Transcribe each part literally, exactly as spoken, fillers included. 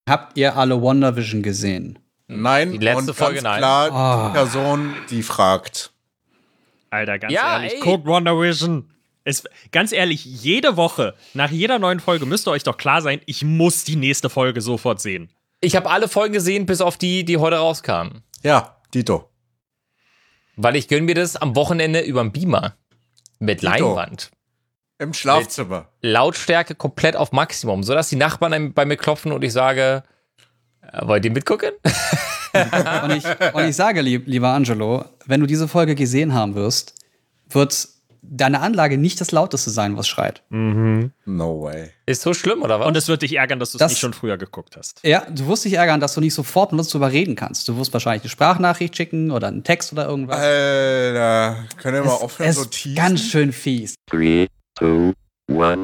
Habt ihr alle WandaVision gesehen? Nein, die letzte und Folge ganz nein. klar Oh. die Person, die fragt. Alter, ganz Ja, ehrlich, ey. guckt WandaVision. Es, ganz ehrlich, jede Woche, nach jeder neuen Folge müsste euch doch klar sein, ich muss die nächste Folge sofort sehen. Ich habe alle Folgen gesehen, bis auf die, die heute rauskamen. Ja, Dito. Weil ich gönn mir das am Wochenende überm Beamer. Mit Dito. Leinwand. Im Schlafzimmer. Lautstärke komplett auf Maximum, sodass die Nachbarn bei mir klopfen und ich sage, äh, wollt ihr mitgucken? Und ich, und ich sage, lieb, lieber Angelo, wenn du diese Folge gesehen haben wirst, wird deine Anlage nicht das Lauteste sein, was schreit. No way. Ist so schlimm, oder was? Und es wird dich ärgern, dass du es Das- nicht schon früher geguckt hast. Ja, du wirst dich ärgern, dass du nicht sofort mit uns drüber reden kannst. Du wirst wahrscheinlich eine Sprachnachricht schicken oder einen Text oder irgendwas. Alter, können wir mal aufhören, es so ist teasen? ganz schön fies. Three, two, one.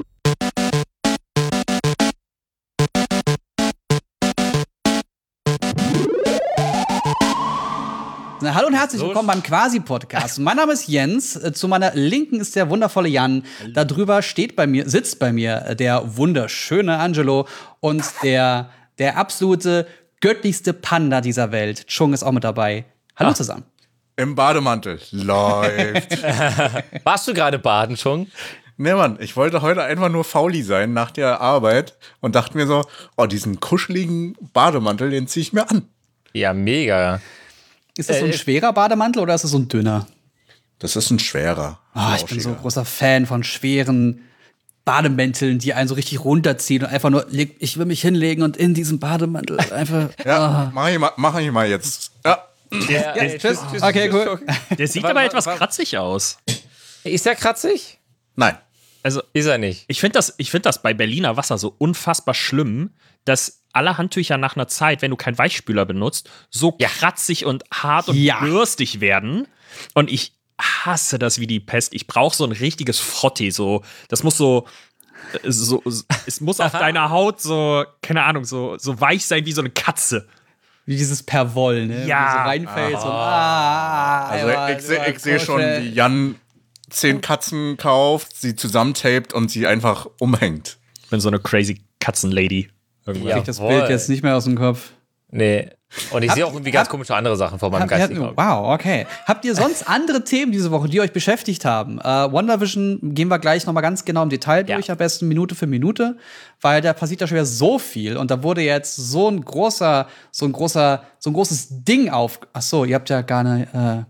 Na, hallo und herzlich So willkommen beim Quasi-Podcast. Mein Name ist Jens. Äh, Zu meiner Linken ist der wundervolle Jan. Da drüber steht bei mir, sitzt bei mir äh, der wunderschöne Angelo und der, der absolute göttlichste Panda dieser Welt. Chung ist auch mit dabei. Hallo Ah. zusammen. Im Bademantel. Läuft. Warst du gerade baden schon? Nee, Mann, ich wollte heute einfach nur fauli sein nach der Arbeit und dachte mir so, oh, diesen kuscheligen Bademantel, den ziehe ich mir an. Ja, mega. Ist das so ein Äh, schwerer Bademantel oder ist das so ein dünner? Das ist ein schwerer. Ah, ich bin so ein flauschiger. großer Fan von schweren Bademänteln, die einen so richtig runterziehen und einfach nur, leg- ich will mich hinlegen und in diesem Bademantel einfach. Ja, mach ich mal, mach ich mal jetzt. Ja. Ja, Ja, tschüss. Okay, cool. Der sieht Wa- aber wa- etwas wa- kratzig aus. Ist der kratzig? Nein. Also, Ist er nicht. ich finde das, ich find das bei Berliner Wasser so unfassbar schlimm, dass alle Handtücher nach einer Zeit, wenn du keinen Weichspüler benutzt, so Ja. kratzig und hart und Ja. bürstig werden. Und ich hasse das wie die Pest. Ich brauche so ein richtiges Frottee. So, das muss so, äh, so, so es muss auf deiner Haut so, keine Ahnung, so, so weich sein wie so eine Katze. Wie dieses Perwoll, ne? Ja. Wo du so reinfällt und ah, Also einmal ich, seh- drüber ich sehe schon, kuscheln. wie Jan zehn Katzen kauft, sie zusammentaped und sie einfach umhängt. Ich bin so eine crazy Katzenlady. Irgendwann. Ja. Ich das Jawohl. Bild jetzt nicht mehr aus dem Kopf. Nee. Und ich Habt- sehe auch irgendwie ganz habt- komische andere Sachen vor meinem Habt, geistigen habt, Auge. wow, okay. Habt ihr sonst andere Themen diese Woche, die euch beschäftigt haben? Äh, WandaVision gehen wir gleich noch mal ganz genau im Detail durch, Ja. am besten Minute für Minute, weil da passiert ja schon wieder so viel und da wurde jetzt so ein großer, so ein großer, so ein großes Ding auf. Ach so, ihr habt ja gar nicht.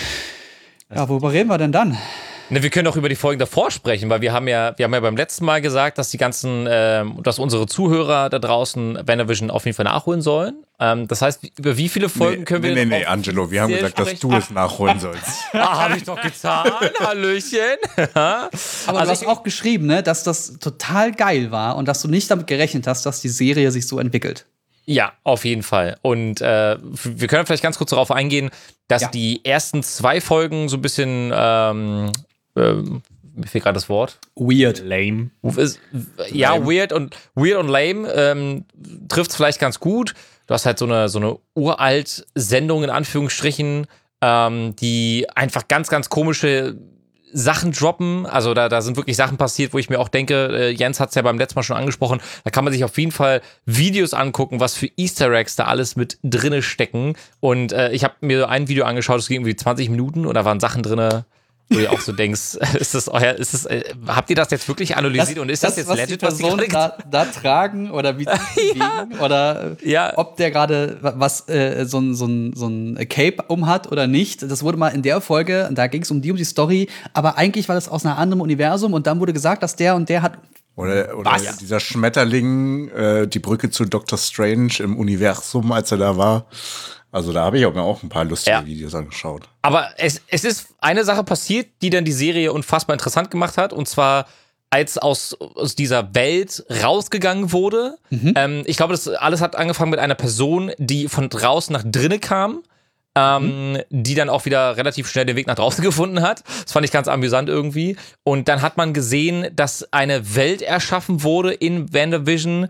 Äh ja, worüber reden wir denn dann? Ne, wir können auch über die Folgen davor sprechen, weil wir haben ja, wir haben ja beim letzten Mal gesagt, dass die ganzen, ähm, dass unsere Zuhörer da draußen WandaVision auf jeden Fall nachholen sollen. Ähm, das heißt, über wie viele Folgen Nee, können wir nee, nee, denn nee, auf- Angelo, wir haben sehr gesagt, dass sprechen? du es nachholen sollst. Ah, habe ich doch getan. Hallöchen. Aber Also du hast ich- auch geschrieben, ne, dass das total geil war und dass du nicht damit gerechnet hast, dass die Serie sich so entwickelt. Ja, auf jeden Fall. Und äh, wir können vielleicht ganz kurz darauf eingehen, dass Ja. die ersten zwei Folgen so ein bisschen, ähm, ähm, mir fehlt gerade das Wort. Weird. Lame. Ist, ja, weird und weird und lame ähm, trifft es vielleicht ganz gut. Du hast halt so eine, so eine uralt Sendung in Anführungsstrichen, ähm, die einfach ganz, ganz komische Sachen droppen. Also da, da sind wirklich Sachen passiert, wo ich mir auch denke, äh, Jens hat es ja beim letzten Mal schon angesprochen, da kann man sich auf jeden Fall Videos angucken, was für Easter Eggs da alles mit drinne stecken. Und äh, ich habe mir ein Video angeschaut, das ging irgendwie zwanzig Minuten und da waren Sachen drinne, wo du auch so denkst, ist das euer, ist das, äh, habt ihr das jetzt wirklich analysiert und ist das, jetzt was legit, die was die Personen gerade da, da tragen oder wie sie sich bewegen oder äh, Ja. ob der gerade was äh, so ein so ein so ein Cape umhat oder nicht. Das wurde mal in der Folge, da ging es um die um die Story, aber eigentlich war das aus einem anderen Universum und dann wurde gesagt, dass der und der hat Oder, oder Was? dieser Schmetterling, äh, die Brücke zu Doctor Strange im Universum, als er da war. Also da habe ich auch mir auch ein paar lustige Ja. Videos angeschaut. Aber es, es ist eine Sache passiert, die dann die Serie unfassbar interessant gemacht hat. Und zwar, als aus, aus dieser Welt rausgegangen wurde. Ähm, ich glaube, das alles hat angefangen mit einer Person, die von draußen nach drinnen kam. Ähm, die dann auch wieder relativ schnell den Weg nach draußen gefunden hat. Das fand ich ganz amüsant irgendwie. Und dann hat man gesehen, dass eine Welt erschaffen wurde in WandaVision,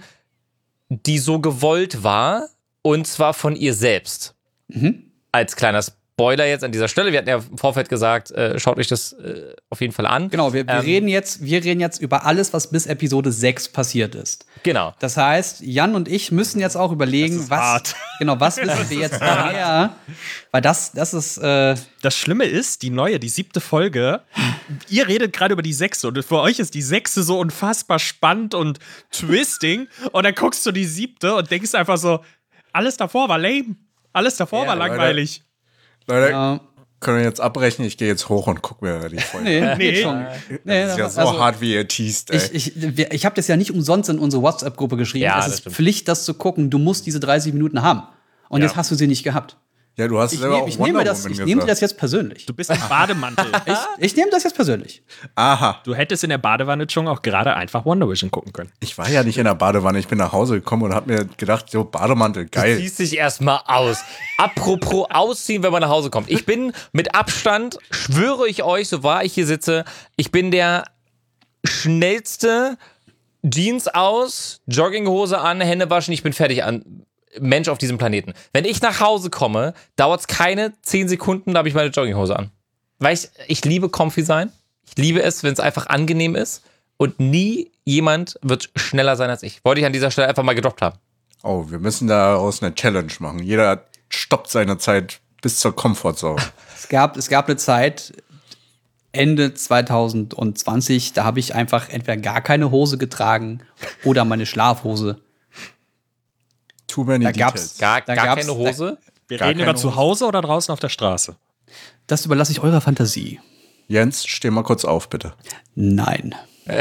die so gewollt war. Und zwar von ihr selbst. Als kleiner Spoiler jetzt an dieser Stelle. Wir hatten ja im Vorfeld gesagt, äh, schaut euch das äh, auf jeden Fall an. Genau, wir, wir, Ähm, reden jetzt, wir reden jetzt über alles, was bis Episode sechs passiert ist. Genau. Das heißt, Jan und ich müssen jetzt auch überlegen, was, hart. genau, was wissen wir jetzt mehr? Weil das, das ist, äh, Das Schlimme ist, die neue, die siebte Folge, ihr redet gerade über die sechste und für euch ist die sechste so unfassbar spannend und twisting und dann guckst du die siebte und denkst einfach so, alles davor war lame, alles davor Ja, war Leute. langweilig. Leute, äh, können wir jetzt abbrechen? Ich gehe jetzt hoch und guck mir die Folge nee, an. nee, Nee. schon. Nee, Das ist ja so also, hart, wie ihr teast, ey. Ich, ich, wir- ich habe das ja nicht umsonst in unsere WhatsApp-Gruppe geschrieben. Ja, es das ist stimmt. Pflicht, das zu gucken. Du musst diese dreißig Minuten haben. Und Ja. jetzt hast du sie nicht gehabt. ja, du hast Ich, selber nehm, auch ich nehme mir Wonder das, Woman ich nehme dir das gesagt. jetzt persönlich. Du bist im Bademantel. Ich, ich nehme das jetzt persönlich. Aha. Du hättest in der Badewanne schon auch gerade einfach Wonder Vision gucken können. Ich war ja nicht in der Badewanne. Ich bin nach Hause gekommen und hab mir gedacht, so Bademantel, Du geil. ziehst dich erstmal aus. Apropos ausziehen, wenn man nach Hause kommt. Ich bin mit Abstand, schwöre ich euch, so wahr ich hier sitze, ich bin der schnellste Jeans aus, Jogginghose an, Hände waschen, ich bin fertig an. Mensch auf diesem Planeten. Wenn ich nach Hause komme, dauert es keine zehn Sekunden, da habe ich meine Jogginghose an. Weil ich, ich liebe comfy sein. Ich liebe es, wenn es einfach angenehm ist. Und nie jemand wird schneller sein als ich. Wollte ich an dieser Stelle einfach mal gedroppt haben. Oh, wir müssen daraus eine Challenge machen. Jeder stoppt seine Zeit bis zur Comfortzone. Es gab, es gab eine Zeit, Ende zwanzig zwanzig, da habe ich einfach entweder gar keine Hose getragen oder meine Schlafhose. Too many Da details. gab's- Gar, Da gar gab's- keine Hose. Wir Gar reden keine über zu Hause oder draußen auf der Straße? Das überlasse ich eurer Fantasie. Jens, steh mal kurz auf, bitte. Nein.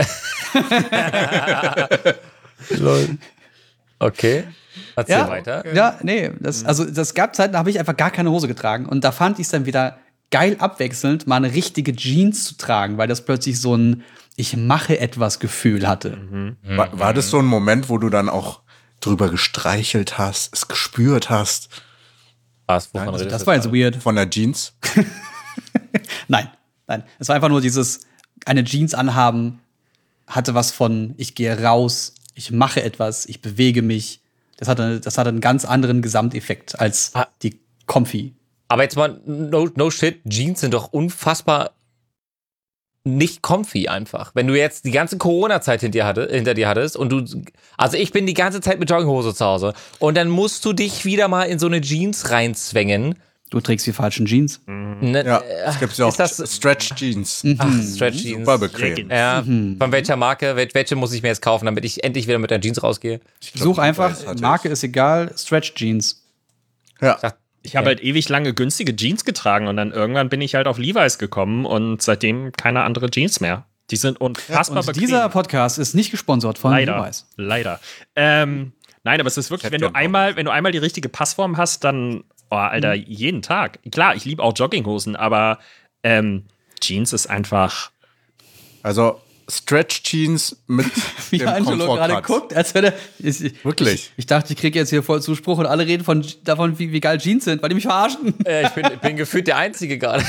Okay. Erzähl Ja, weiter. ja, nee, das, also das gab Zeiten, da habe ich einfach gar keine Hose getragen und da fand ich es dann wieder geil abwechselnd, mal eine richtige Jeans zu tragen, weil das plötzlich so ein ich mache etwas Gefühl hatte. War, war das so ein Moment, wo du dann auch drüber gestreichelt hast, es gespürt hast Was, wovon redest Das du war jetzt weird. von der Jeans? Nein, nein, es war einfach nur dieses eine Jeans anhaben hatte was von ich gehe raus, ich mache etwas, ich bewege mich. Das hatte das hatte einen ganz anderen Gesamteffekt als Ah. die Comfy. Aber jetzt mal, no, no shit, Jeans sind doch unfassbar nicht comfy einfach. Wenn du jetzt die ganze Corona-Zeit hinter dir, hatte, hinter dir hattest und du, also ich bin die ganze Zeit mit Jogginghose zu Hause und dann musst du dich wieder mal in so eine Jeans reinzwängen. Du trägst die falschen Jeans. Ne, Ja, äh, es gibt ja auch ist das- Stretch Jeans. Ach, Stretch Jeans. Super bequem. Ja, von welcher Marke, wel- welche muss ich mir jetzt kaufen, damit ich endlich wieder mit der Jeans rausgehe? Ich glaub, Such die einfach, Weiß hatte Marke ist egal, Stretch Jeans. ich. Ja. Ich habe halt ewig lange günstige Jeans getragen und dann irgendwann bin ich halt auf Levi's gekommen und seitdem keine andere Jeans mehr. Die sind unfassbar Und bequem. dieser Podcast ist nicht gesponsert von Leider. Levi's. Leider. Ähm, nein, aber es ist wirklich, hätte wenn du gern einmal, wenn du einmal die richtige Passform hast, dann, oh, Alter, Mhm. jeden Tag. Klar, ich liebe auch Jogginghosen, aber ähm, Jeans ist einfach. Also Stretch Jeans mit Wie dem Angelo gerade Komfortkratz. guckt, als wenn er. Ich, ich, Wirklich. Ich dachte, ich kriege jetzt hier voll Zuspruch und alle reden von, davon, wie, wie geil Jeans sind, weil die mich verarschen. Äh, ich bin, bin gefühlt der Einzige gerade.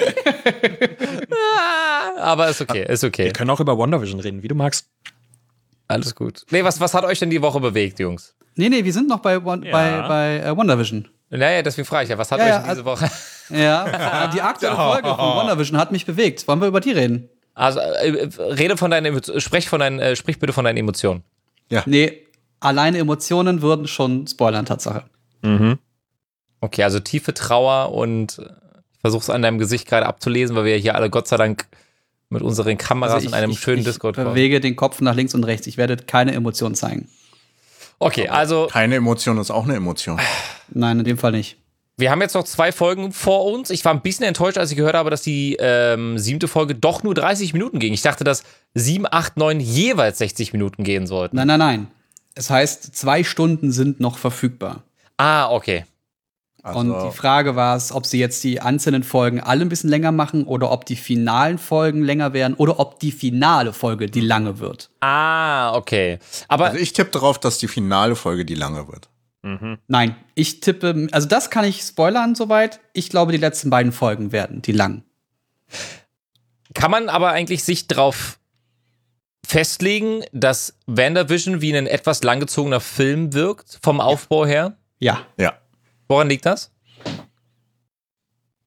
Ah, aber ist okay, ist okay. Wir können auch über WandaVision reden, wie du magst. Alles gut. Nee, was, was hat euch denn die Woche bewegt, Jungs? Nee, nee, wir sind noch bei, One, Ja. bei, bei äh, WandaVision. Naja, deswegen frage ich ja, was hat Ja, euch ja, denn diese Woche? Ja, die aktuelle Folge von WandaVision hat mich bewegt. Wollen wir über die reden? Also, äh, rede von deinen, Emo- sprech von deinen, äh, sprich bitte von deinen Emotionen. Nee, alleine Emotionen würden schon spoilern, Tatsache. Okay, also tiefe Trauer und äh, ich versuche es an deinem Gesicht gerade abzulesen, weil wir hier alle Gott sei Dank mit unseren Kameras Also in einem schönen ich Discord waren. bewege den Kopf nach links und rechts. Ich werde keine Emotionen zeigen. Okay, also Keine Emotion ist auch eine Emotion. Nein, in dem Fall nicht. wir haben jetzt noch zwei Folgen vor uns. Ich war ein bisschen enttäuscht, als ich gehört habe, dass die ähm, siebte Folge doch nur dreißig Minuten ging. Ich dachte, dass sieben, acht, neun jeweils sechzig Minuten gehen sollten. Nein, nein, nein. Es heißt, zwei Stunden sind noch verfügbar. Ah, okay. Also, Und die Frage war es, ob sie jetzt die einzelnen Folgen alle ein bisschen länger machen oder ob die finalen Folgen länger werden oder ob die finale Folge die lange wird. Ah, okay. Aber also ich tippe darauf, dass die finale Folge die lange wird. Nein, ich tippe, also das kann ich spoilern soweit. Ich glaube, die letzten beiden Folgen werden die lang. kann man aber eigentlich sich drauf festlegen, dass WandaVision wie ein etwas langgezogener Film wirkt, vom Aufbau her? Ja. Ja. Woran liegt das?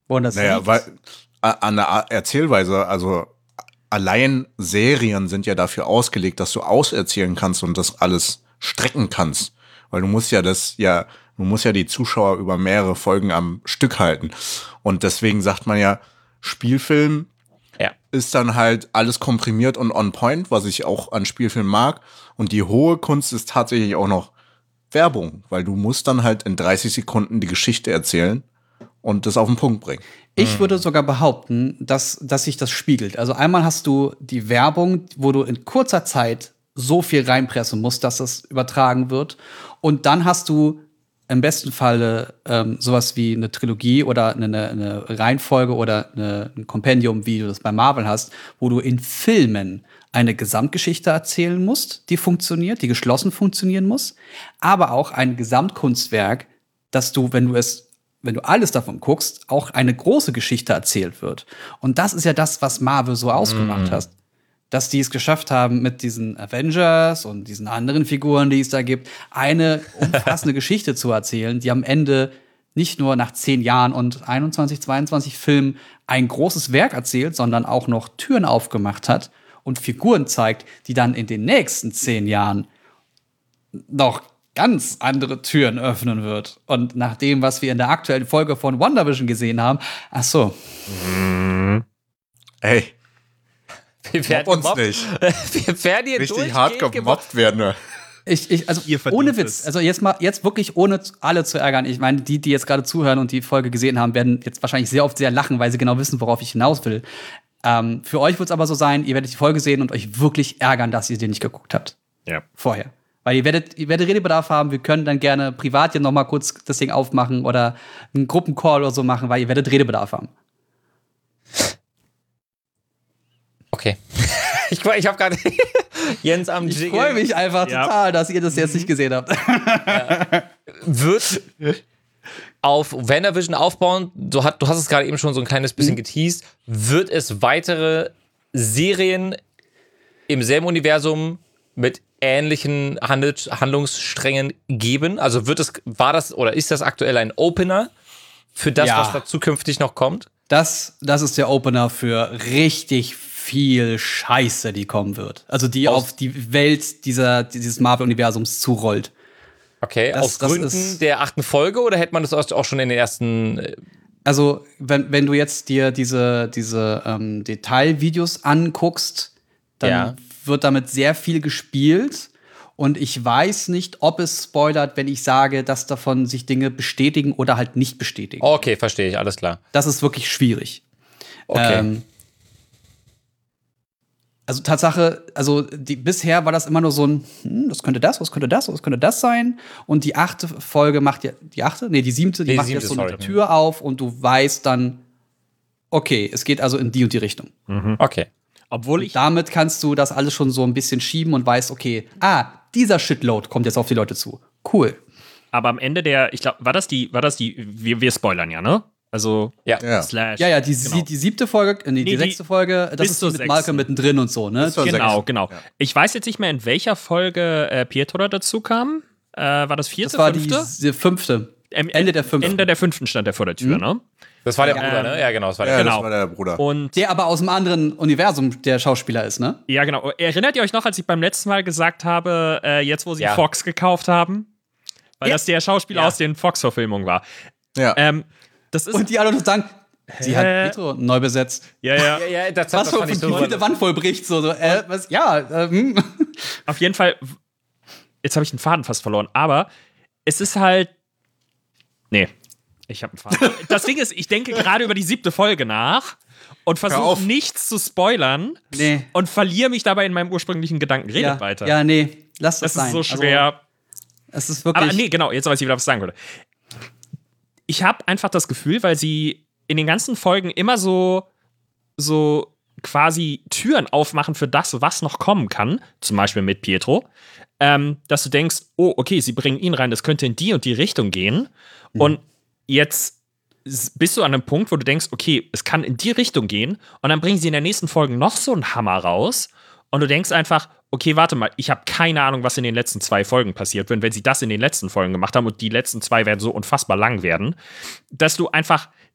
Woran das Naja, liegt? weil a- an der A- Erzählweise, also allein Serien sind ja dafür ausgelegt, dass du auserzählen kannst und das alles strecken kannst. Weil du musst ja das, ja, du musst ja die Zuschauer über mehrere Folgen am Stück halten. Und deswegen sagt man ja, Spielfilm Ja. ist dann halt alles komprimiert und on point, was ich auch an Spielfilmen mag. Und die hohe Kunst ist tatsächlich auch noch Werbung, weil du musst dann halt in dreißig Sekunden die Geschichte erzählen und das auf den Punkt bringen. Ich würde sogar behaupten, dass, dass sich das spiegelt. Also einmal hast du die Werbung, wo du in kurzer Zeit so viel reinpressen musst, dass es übertragen wird. Und dann hast du im besten Falle ähm, sowas wie eine Trilogie oder eine, eine Reihenfolge oder eine, ein Kompendium, wie du das bei Marvel hast, wo du in Filmen eine Gesamtgeschichte erzählen musst, die funktioniert, die geschlossen funktionieren muss, aber auch ein Gesamtkunstwerk, dass du, wenn du es, wenn du alles davon guckst, auch eine große Geschichte erzählt wird. Und das ist ja das, was Marvel so ausgemacht hat. Dass die es geschafft haben, mit diesen Avengers und diesen anderen Figuren, die es da gibt, eine umfassende Geschichte zu erzählen, die am Ende nicht nur nach zehn Jahren und einundzwanzig, zweiundzwanzig Filmen ein großes Werk erzählt, sondern auch noch Türen aufgemacht hat und Figuren zeigt, die dann in den nächsten zehn Jahren noch ganz andere Türen öffnen wird. Und nach dem, was wir in der aktuellen Folge von WandaVision gesehen haben, ach so. Ey, Wir werden mobb uns gemobbt. nicht. Wir werden hier Richtig hart durchgehend gemobbt werden. Ne? Ich, ich, also Ihr verdient ohne Witz, es. also jetzt mal, jetzt wirklich ohne alle zu ärgern. Ich meine, die, die jetzt gerade zuhören und die Folge gesehen haben, werden jetzt wahrscheinlich sehr oft sehr lachen, weil sie genau wissen, worauf ich hinaus will. Ähm, für euch wird es aber so sein, ihr werdet die Folge sehen und euch wirklich ärgern, dass ihr den nicht geguckt habt. Ja. Vorher. Weil ihr werdet, ihr werdet Redebedarf haben, wir können dann gerne privat hier noch mal kurz das Ding aufmachen oder einen Gruppencall oder so machen, weil ihr werdet Redebedarf haben. Okay. ich ich habe gerade Jens am Ich Jiggeln. freue mich einfach Ja. total, dass ihr das jetzt nicht gesehen habt. Wird auf WandaVision aufbauen, du, hat, du hast es gerade eben schon so ein kleines bisschen Mhm. geteased, wird es weitere Serien im selben Universum mit ähnlichen Handel, Handlungssträngen geben? Also wird es, war das oder ist das aktuell ein Opener für das, Ja. was da zukünftig noch kommt? Das, das ist der Opener für richtig viel Scheiße, die kommen wird. Also die Aus- auf die Welt dieser, dieses Marvel-Universums zurollt. Okay, Das- aus das Gründen ist- der achten Folge oder hätte man das auch schon in den ersten äh, Also, wenn, wenn du jetzt dir diese, diese ähm, Detailvideos anguckst, dann Ja. wird damit sehr viel gespielt. Und ich weiß nicht, ob es spoilert, wenn ich sage, dass davon sich Dinge bestätigen oder halt nicht bestätigen. Okay, verstehe ich, alles klar. Das ist wirklich schwierig. Okay. Ähm, also Tatsache, also die, bisher war das immer nur so ein, hm, das könnte das, was könnte das, was könnte das sein. Und die achte Folge macht ja, die achte? Nee, die siebte, die Nee, die macht siebte, jetzt so sorry. eine Tür auf und du weißt dann, okay, es geht also in die und die Richtung. Okay. Obwohl ich Damit kannst du das alles schon so ein bisschen schieben und weißt, okay, ah, dieser Shitload kommt jetzt auf die Leute zu. Cool. aber am Ende der, ich glaube, war das die, war das die, wir, wir spoilern ja, ne? Also Ja. Ja. slash. Ja, ja, die, genau. die siebte Folge, äh, nee, die Nee, die- sechste Folge, das bis ist die zur mit sechsten. Malcolm mittendrin und so, ne? Bis zur Genau, sechsten. genau. Ja. Ich weiß jetzt nicht mehr, in welcher Folge äh, Pietro dazu kam. Äh, war das vierte, Das war die, fünfte? die fünfte. Ähm, Ende der fünften. Ende der fünften stand er vor der Tür, ne? Das war der Ja. Bruder, ne? Ja, genau, das war der Ja, Genau. das war der Bruder. Und Der aber aus einem anderen Universum der Schauspieler ist, ne? ja, genau. Erinnert ihr euch noch, als ich beim letzten Mal gesagt habe, äh, jetzt wo sie Ja. Fox gekauft haben? Weil Ja. das der Schauspieler Ja. aus den Fox-Verfilmungen war. Ja. Ähm, das ist. Und die alle noch sagen, sie hat Hä? Pietro neu besetzt. ja, ja. Ja, ja, das, Was das für fand ich eine so. vierte Wand vollbricht, so, so äh, was, ja, äh, hm. Auf jeden Fall. Jetzt habe ich den Faden fast verloren, aber es ist halt. Nee, ich habe einen Faden. Das Ding ist, ich denke gerade über die siebte Folge nach und Hör versuche auf. nichts zu spoilern Nee. und verliere mich dabei in meinem ursprünglichen Gedanken. Redet Ja, weiter. ja, nee, lass das, das sein. ist so schwer. Also, es ist wirklich. Aber nee, genau, jetzt weiß ich wieder, was ich sagen würde. Ich habe einfach das Gefühl, weil sie in den ganzen Folgen immer so, so quasi Türen aufmachen für das, was noch kommen kann, zum Beispiel mit Pietro, ähm, dass du denkst, oh, okay, sie bringen ihn rein, das könnte in die und die Richtung gehen. Mhm. Und jetzt s- bist du an einem Punkt, wo du denkst, okay, es kann in die Richtung gehen und dann bringen sie in der nächsten Folge noch so einen Hammer raus und du denkst einfach, okay, warte mal, ich habe keine Ahnung, was in den letzten zwei Folgen passiert wird, wenn sie das in den letzten Folgen gemacht haben und die letzten zwei werden so unfassbar lang werden, dass du einfach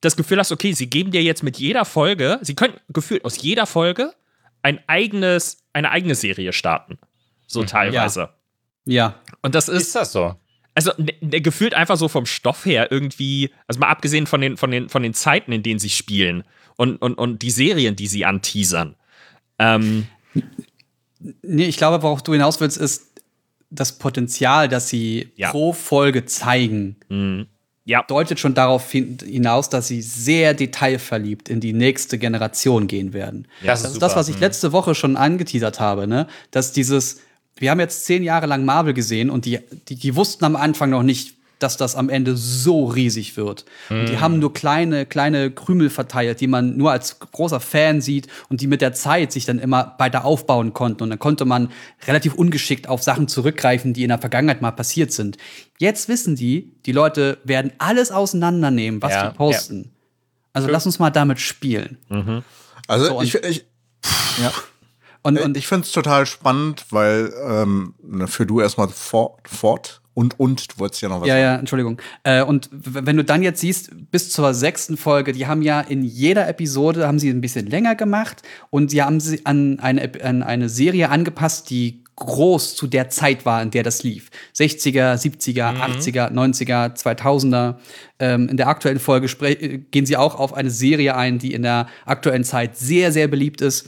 das Gefühl hast, okay, sie geben dir jetzt mit jeder Folge, sie können gefühlt aus jeder Folge ein eigenes, eine eigene Serie starten. So teilweise. Ja. Und das ist, Ist das so? also ne, ne, gefühlt einfach so vom Stoff her irgendwie, also mal abgesehen von den, von den, von den Zeiten, in denen sie spielen und, und, und die Serien, die sie anteasern. Ähm, Nee, ich glaube, worauf du hinaus willst, ist das Potenzial, das sie Ja. pro Folge zeigen, ja, deutet schon darauf hin- hinaus, dass sie sehr detailverliebt in die nächste Generation gehen werden. Das Das ist ist das, super. was ich letzte Woche schon angeteasert habe, ne? Dass dieses, wir haben jetzt zehn Jahre lang Marvel gesehen und die, die, die wussten am Anfang noch nicht, dass das am Ende so riesig wird. Und die haben nur kleine, kleine Krümel verteilt, die man nur als großer Fan sieht und die mit der Zeit sich dann immer weiter aufbauen konnten. Und dann konnte man relativ ungeschickt auf Sachen zurückgreifen, die in der Vergangenheit mal passiert sind. Jetzt wissen die, die Leute werden alles auseinandernehmen, was Ja, wir posten. Also lass uns mal damit spielen. Also So, und- ich, ich, ja. Und, Und und ich finde es total spannend, weil ähm, ne, für du erstmal fort, fort und und du wolltest ja noch was Ja, sagen. ja, Entschuldigung. Äh, und w- wenn du dann jetzt siehst, bis zur sechsten Folge, die haben ja in jeder Episode haben sie ein bisschen länger gemacht und sie haben sie an eine, Ep- an eine Serie angepasst, die groß zu der Zeit war, in der das lief. sechziger, siebziger, achtziger, neunziger, zweitausender. Ähm, in der aktuellen Folge spre- äh, gehen sie auch auf eine Serie ein, die in der aktuellen Zeit sehr, sehr beliebt ist.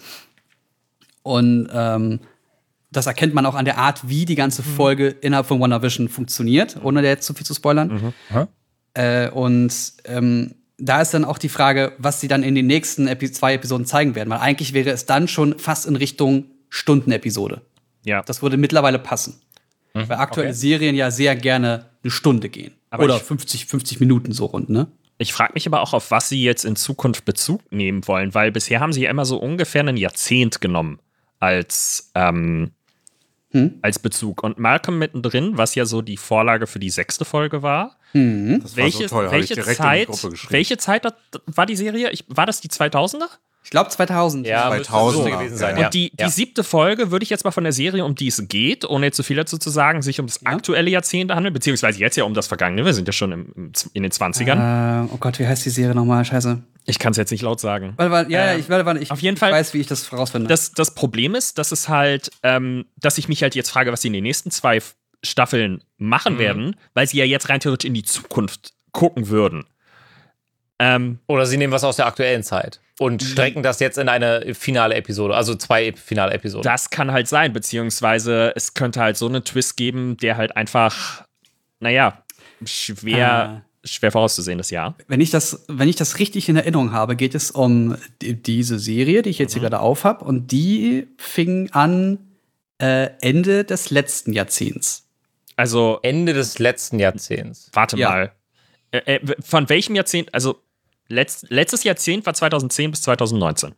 Und ähm, das erkennt man auch an der Art, wie die ganze Folge innerhalb von WandaVision funktioniert, ohne da jetzt zu viel zu spoilern. Äh, und ähm, da ist dann auch die Frage, was sie dann in den nächsten Epi- zwei Episoden zeigen werden. Weil eigentlich wäre es dann schon fast in Richtung Stundenepisode. ja. Das würde mittlerweile passen. Weil aktuelle okay. Serien ja sehr gerne eine Stunde gehen. Aber Oder ich- fünfzig, fünfzig Minuten so rund, ne? Ich frage mich aber auch, auf was sie jetzt in Zukunft Bezug nehmen wollen, weil bisher haben sie ja immer so ungefähr ein Jahrzehnt genommen als, ähm, als Bezug. Und Malcolm mittendrin, was ja so die Vorlage für die sechste Folge war. Das war Welche, so toll, habe ich welche, direkt Zeit, in die Gruppe geschrieben. welche Zeit dat- war die Serie? Ich, war das die zweitausender? Ich glaube zweitausend. Ja, müsste zweitausender. so gewesen sein. Ja. Ja. Und die, die ja. siebte Folge würde ich jetzt mal von der Serie, um die es geht, ohne jetzt zu viel dazu zu sagen, sich um das aktuelle Jahrzehnt handeln, beziehungsweise jetzt ja um das vergangene. Wir sind ja schon im, im, in den zwanzigern. Äh, oh Gott, wie heißt die Serie nochmal? Scheiße. Ich kann es jetzt nicht laut sagen. Warte, warte, ja, ja, Ähm, ich, warte, warte, ich, auf jeden ich Fall- weiß, wie ich das herausfinde. Das, das Problem ist, dass es halt, ähm, dass ich mich halt jetzt frage, was sie in den nächsten zwei F- Staffeln machen werden, weil sie ja jetzt rein theoretisch in die Zukunft gucken würden. Ähm, Oder sie nehmen was aus der aktuellen Zeit und strecken das jetzt in eine finale Episode, also zwei finale Episoden. das kann halt sein, beziehungsweise es könnte halt so einen Twist geben, der halt einfach, naja, schwer, schwer vorauszusehen ist, ja. Wenn ich das, wenn ich das richtig in Erinnerung habe, geht es um die, diese Serie, die ich jetzt hier gerade aufhab, und die fing an äh, Ende des letzten Jahrzehnts. Also, Ende des letzten Jahrzehnts. warte Ja. mal. Äh, äh, von welchem Jahrzehnt, also letzt, letztes Jahrzehnt war zweitausendzehn bis zweitausendneunzehn.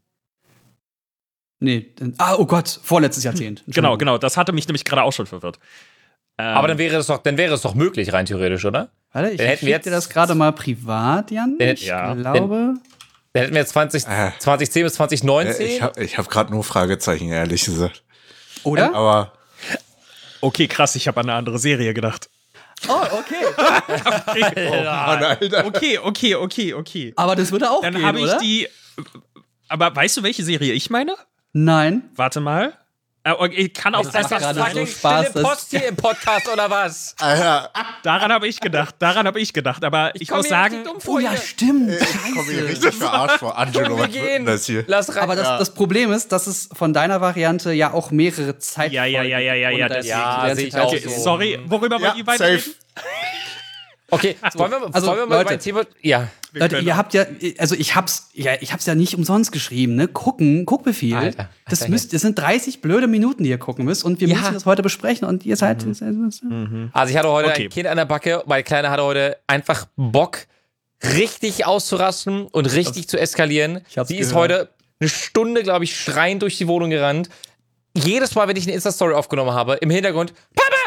Nee, dann- ah, oh Gott, vorletztes Jahrzehnt. Genau, Entschuldigung. genau, das hatte mich nämlich gerade auch schon verwirrt. Ähm, Aber dann wäre es doch, dann wäre es doch möglich, rein theoretisch, oder? Warte, ich Dann hätten wir schick dir jetzt- das gerade mal privat, Jan. Dann- Ich ja. glaube. Dann hätten wir jetzt zwanzig, Äh. zweitausendzehn bis zwanzig neunzehn. Äh, Ich habe ich hab gerade nur Fragezeichen, ehrlich gesagt. Oder? Aber Okay, krass, ich habe an eine andere Serie gedacht. Oh, okay. Mann, Alter. Okay, okay, okay, okay. Aber das würde auch Dann gehen, habe ich oder? die. Aber weißt du, welche Serie ich meine? Nein. Warte mal. Äh, okay, ich kann auch Das macht einfach gerade sagen, so Spaß, Stille Post hier im Podcast oder was? Alter, daran habe ich gedacht, daran habe ich gedacht, aber ich, komm muss mir sagen, richtig dumm vor Oh ja, hier. stimmt. ich komme hier richtig verarscht vor. Angelo, Wir was wird gehen. denn das hier? Lass rein. Aber das, das Problem ist, dass es von deiner Variante ja auch mehrere Zeitfolgen Ja, ja, ja, ja, ja, gibt, ja, ohne da das- jetzt ja, die ganze sehe ich Zeit auch zu okay, gehen. so. sorry, worüber Ja, wollt ihr beide safe. reden? Okay, wollen wir, also, wollen wir mal Leute. mein Thema. Ja. Wir Leute, können- ihr habt ja, also ich hab's, ja, ich hab's ja nicht umsonst geschrieben, ne? Gucken, Guckbefehl. Alter, das Alter, müsst, das sind dreißig blöde Minuten, die ihr gucken müsst, und wir Ja. müssen das heute besprechen und ihr seid. Also ich hatte heute Okay. ein Kind an der Backe. Meine Kleine hatte heute einfach Bock, richtig auszurasten und richtig zu eskalieren. Ich hab's Sie ist gehört. heute eine Stunde, glaube ich, schreiend durch die Wohnung gerannt. Jedes Mal, wenn ich eine Insta-Story aufgenommen habe, im Hintergrund, Papa!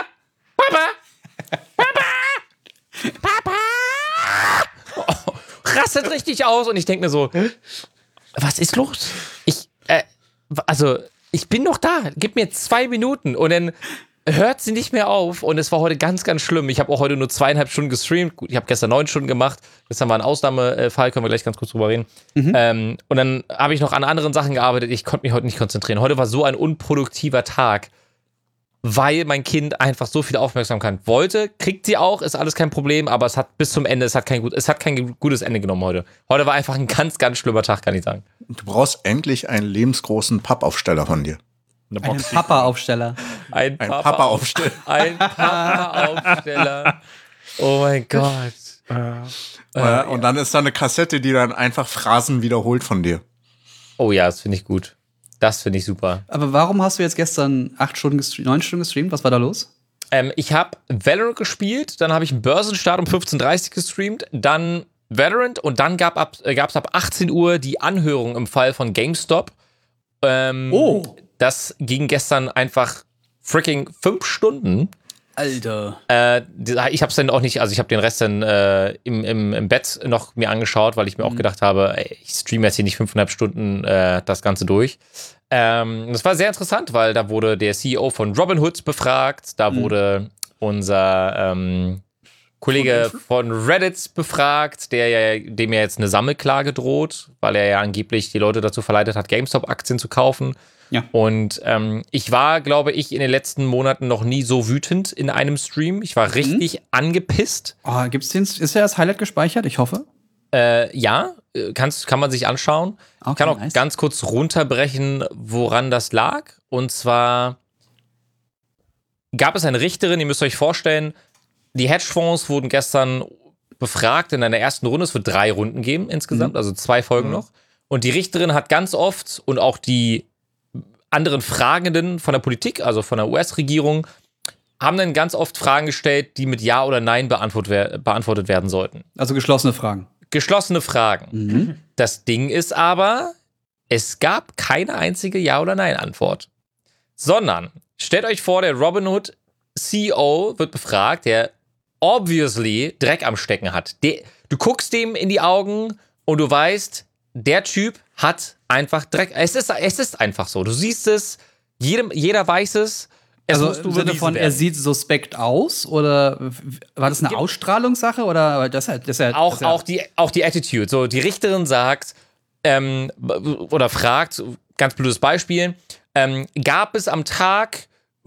Papa! Papa! Papa! Oh, rastet richtig aus und ich denke mir so, was ist los? Ich, äh, also, ich bin noch da. Gib mir zwei Minuten und dann hört sie nicht mehr auf und es war heute ganz, ganz schlimm. Ich habe auch heute nur zweieinhalb Stunden gestreamt. Gut, ich habe gestern neun Stunden gemacht. Gestern war ein Ausnahmefall, können wir gleich ganz kurz drüber reden. Mhm. Ähm, und dann habe ich noch an anderen Sachen gearbeitet. Ich konnte mich heute nicht konzentrieren. Heute war so ein unproduktiver Tag, weil mein Kind einfach so viel Aufmerksamkeit wollte. Kriegt sie auch, ist alles kein Problem, aber es hat bis zum Ende, es hat kein, gut, es hat kein gutes Ende genommen heute. Heute war einfach ein ganz, ganz schlimmer Tag, kann ich sagen. Du brauchst endlich einen lebensgroßen Pappaufsteller von dir. Ein Papa-Aufsteller. Ein Ein Papa- Papa-Aufsteller. Ein Papa-Aufsteller. Oh mein Gott. Äh, und dann ist da eine Kassette, die dann einfach Phrasen wiederholt von dir. Oh ja, das finde ich gut. Das finde ich super. Aber warum hast du jetzt gestern acht Stunden gestreamt, neun Stunden gestreamt? Was war da los? Ähm, ich habe Valorant gespielt, dann habe ich einen Börsenstart um fünfzehn Uhr dreißig gestreamt, dann Valorant und dann gab ab, äh, gab es ab achtzehn Uhr die Anhörung im Fall von GameStop. Ähm, Oh. Das ging gestern einfach freaking fünf Stunden. Alter. Äh, ich habe es dann auch nicht, also ich habe den Rest dann äh, im, im, im Bett noch mir angeschaut, weil ich mir mhm. auch gedacht habe, ey, ich streame jetzt hier nicht fünfeinhalb Stunden äh, das Ganze durch. Ähm, das war sehr interessant, weil da wurde der C E O von Robinhood befragt, da mhm. wurde unser ähm, Kollege von Reddit befragt, der ja, dem ja jetzt eine Sammelklage droht, weil er ja angeblich die Leute dazu verleitet hat, GameStop-Aktien zu kaufen. Ja. Und ähm, ich war, glaube ich, in den letzten Monaten noch nie so wütend in einem Stream. Ich war richtig mhm. angepisst. Oh, gibt's den, ist der als Highlight gespeichert? Ich hoffe. Äh, ja, kannst, kann man sich anschauen. Okay, ich kann auch nice. ganz kurz runterbrechen, woran das lag. Und zwar gab es eine Richterin, ihr müsst euch vorstellen, die Hedgefonds wurden gestern befragt in einer ersten Runde. Es wird drei Runden geben insgesamt, mhm. also zwei Folgen mhm. noch. Und die Richterin hat ganz oft und auch die anderen Fragenden von der Politik, also von der U S-Regierung, haben dann ganz oft Fragen gestellt, die mit Ja oder Nein beantwortet, beantwortet werden sollten. Also geschlossene Fragen. Geschlossene Fragen. Mhm. Das Ding ist aber, es gab keine einzige Ja- oder Nein-Antwort. Sondern, stellt euch vor, der Robinhood C E O wird befragt, der obviously Dreck am Stecken hat. Der, du guckst dem in die Augen und du weißt, der Typ hat einfach Dreck. Es ist, es ist einfach so. Du siehst es, jedem, jeder weiß es. es also im Sinne von, werden. Er sieht suspekt aus? Oder war das eine Gibt Ausstrahlungssache? Oder das, das, das, auch, das, auch, die, auch die Attitude. So, die Richterin sagt ähm, oder fragt, ganz blödes Beispiel, ähm, gab es am Tag,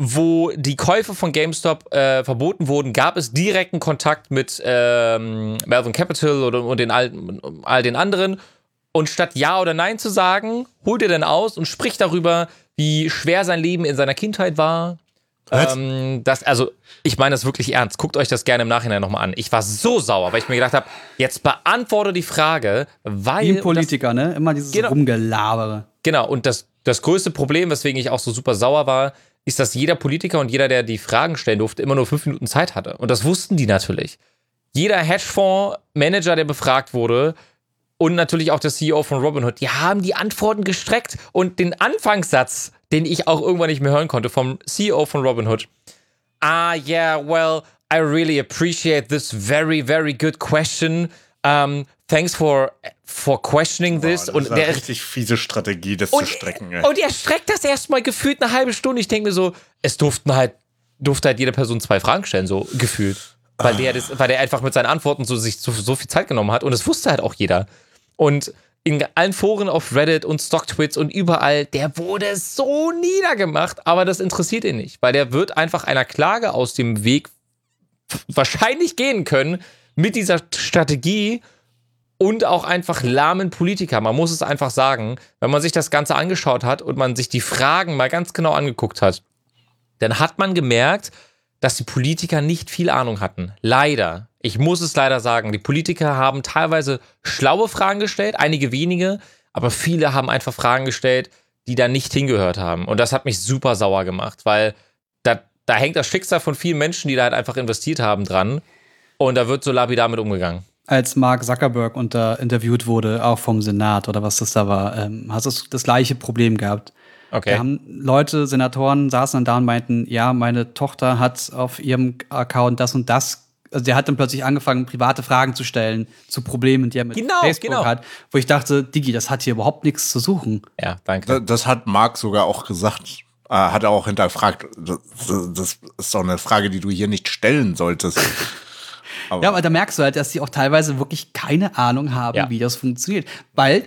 wo die Käufe von GameStop äh, verboten wurden, gab es direkten Kontakt mit ähm, Melvin Capital oder, und den all, all den anderen. Und statt Ja oder Nein zu sagen, holt er dann aus und spricht darüber, wie schwer sein Leben in seiner Kindheit war. Ähm, das, also, ich meine das wirklich ernst. Guckt euch das gerne im Nachhinein nochmal an. Ich war so sauer, weil ich mir gedacht habe, jetzt beantworte die Frage, weil... Wie ein Politiker, das, ne? Immer dieses genau, Rumgelabere. Genau, und das, das größte Problem, weswegen ich auch so super sauer war, ist, dass jeder Politiker und jeder, der die Fragen stellen durfte, immer nur fünf Minuten Zeit hatte. Und das wussten die natürlich. Jeder Hedgefonds-Manager, der befragt wurde, und natürlich auch der C E O von Robinhood, die haben die Antworten gestreckt und den Anfangssatz, den ich auch irgendwann nicht mehr hören konnte, vom C E O von Robinhood. Ah, yeah, well, I really appreciate this very, very good question. Um, thanks for, for questioning Boah, this. Das und ist eine der richtig fiese Strategie, das und, zu strecken. Ey. Und er streckt das erstmal gefühlt eine halbe Stunde. Ich denke mir so, es durften halt, durfte halt jede Person zwei Fragen stellen, so gefühlt. Weil, ah. der, das, weil der einfach mit seinen Antworten so, sich so, so viel Zeit genommen hat. Und das wusste halt auch jeder. Und in allen Foren auf Reddit und StockTwits und überall, der wurde so niedergemacht, aber das interessiert ihn nicht, weil der wird einfach einer Klage aus dem Weg wahrscheinlich gehen können mit dieser Strategie und auch einfach lahmen Politiker. Man muss es einfach sagen, wenn man sich das Ganze angeschaut hat und man sich die Fragen mal ganz genau angeguckt hat, dann hat man gemerkt, dass die Politiker nicht viel Ahnung hatten. Leider. Ich muss es leider sagen. Die Politiker haben teilweise schlaue Fragen gestellt, einige wenige, aber viele haben einfach Fragen gestellt, die da nicht hingehört haben. Und das hat mich super sauer gemacht, weil da, da hängt das Schicksal von vielen Menschen, die da halt einfach investiert haben, dran. Und da wird so lapidar mit umgegangen. Als Mark Zuckerberg unter, interviewt wurde, auch vom Senat oder was das da war, ähm, hast du das gleiche Problem gehabt. Okay. Da haben Leute, Senatoren, saßen dann da und meinten, ja, meine Tochter hat auf ihrem Account das und das. Also der hat dann plötzlich angefangen, private Fragen zu stellen zu Problemen, die er mit genau, Facebook genau. hat. Wo ich dachte, Digi, das hat hier überhaupt nichts zu suchen. Ja, danke. Das hat Mark sogar auch gesagt. äh, hat er auch hinterfragt, das, das ist doch eine Frage, die du hier nicht stellen solltest. Aber ja, aber da merkst du halt, dass die auch teilweise wirklich keine Ahnung haben, Ja. wie das funktioniert. Weil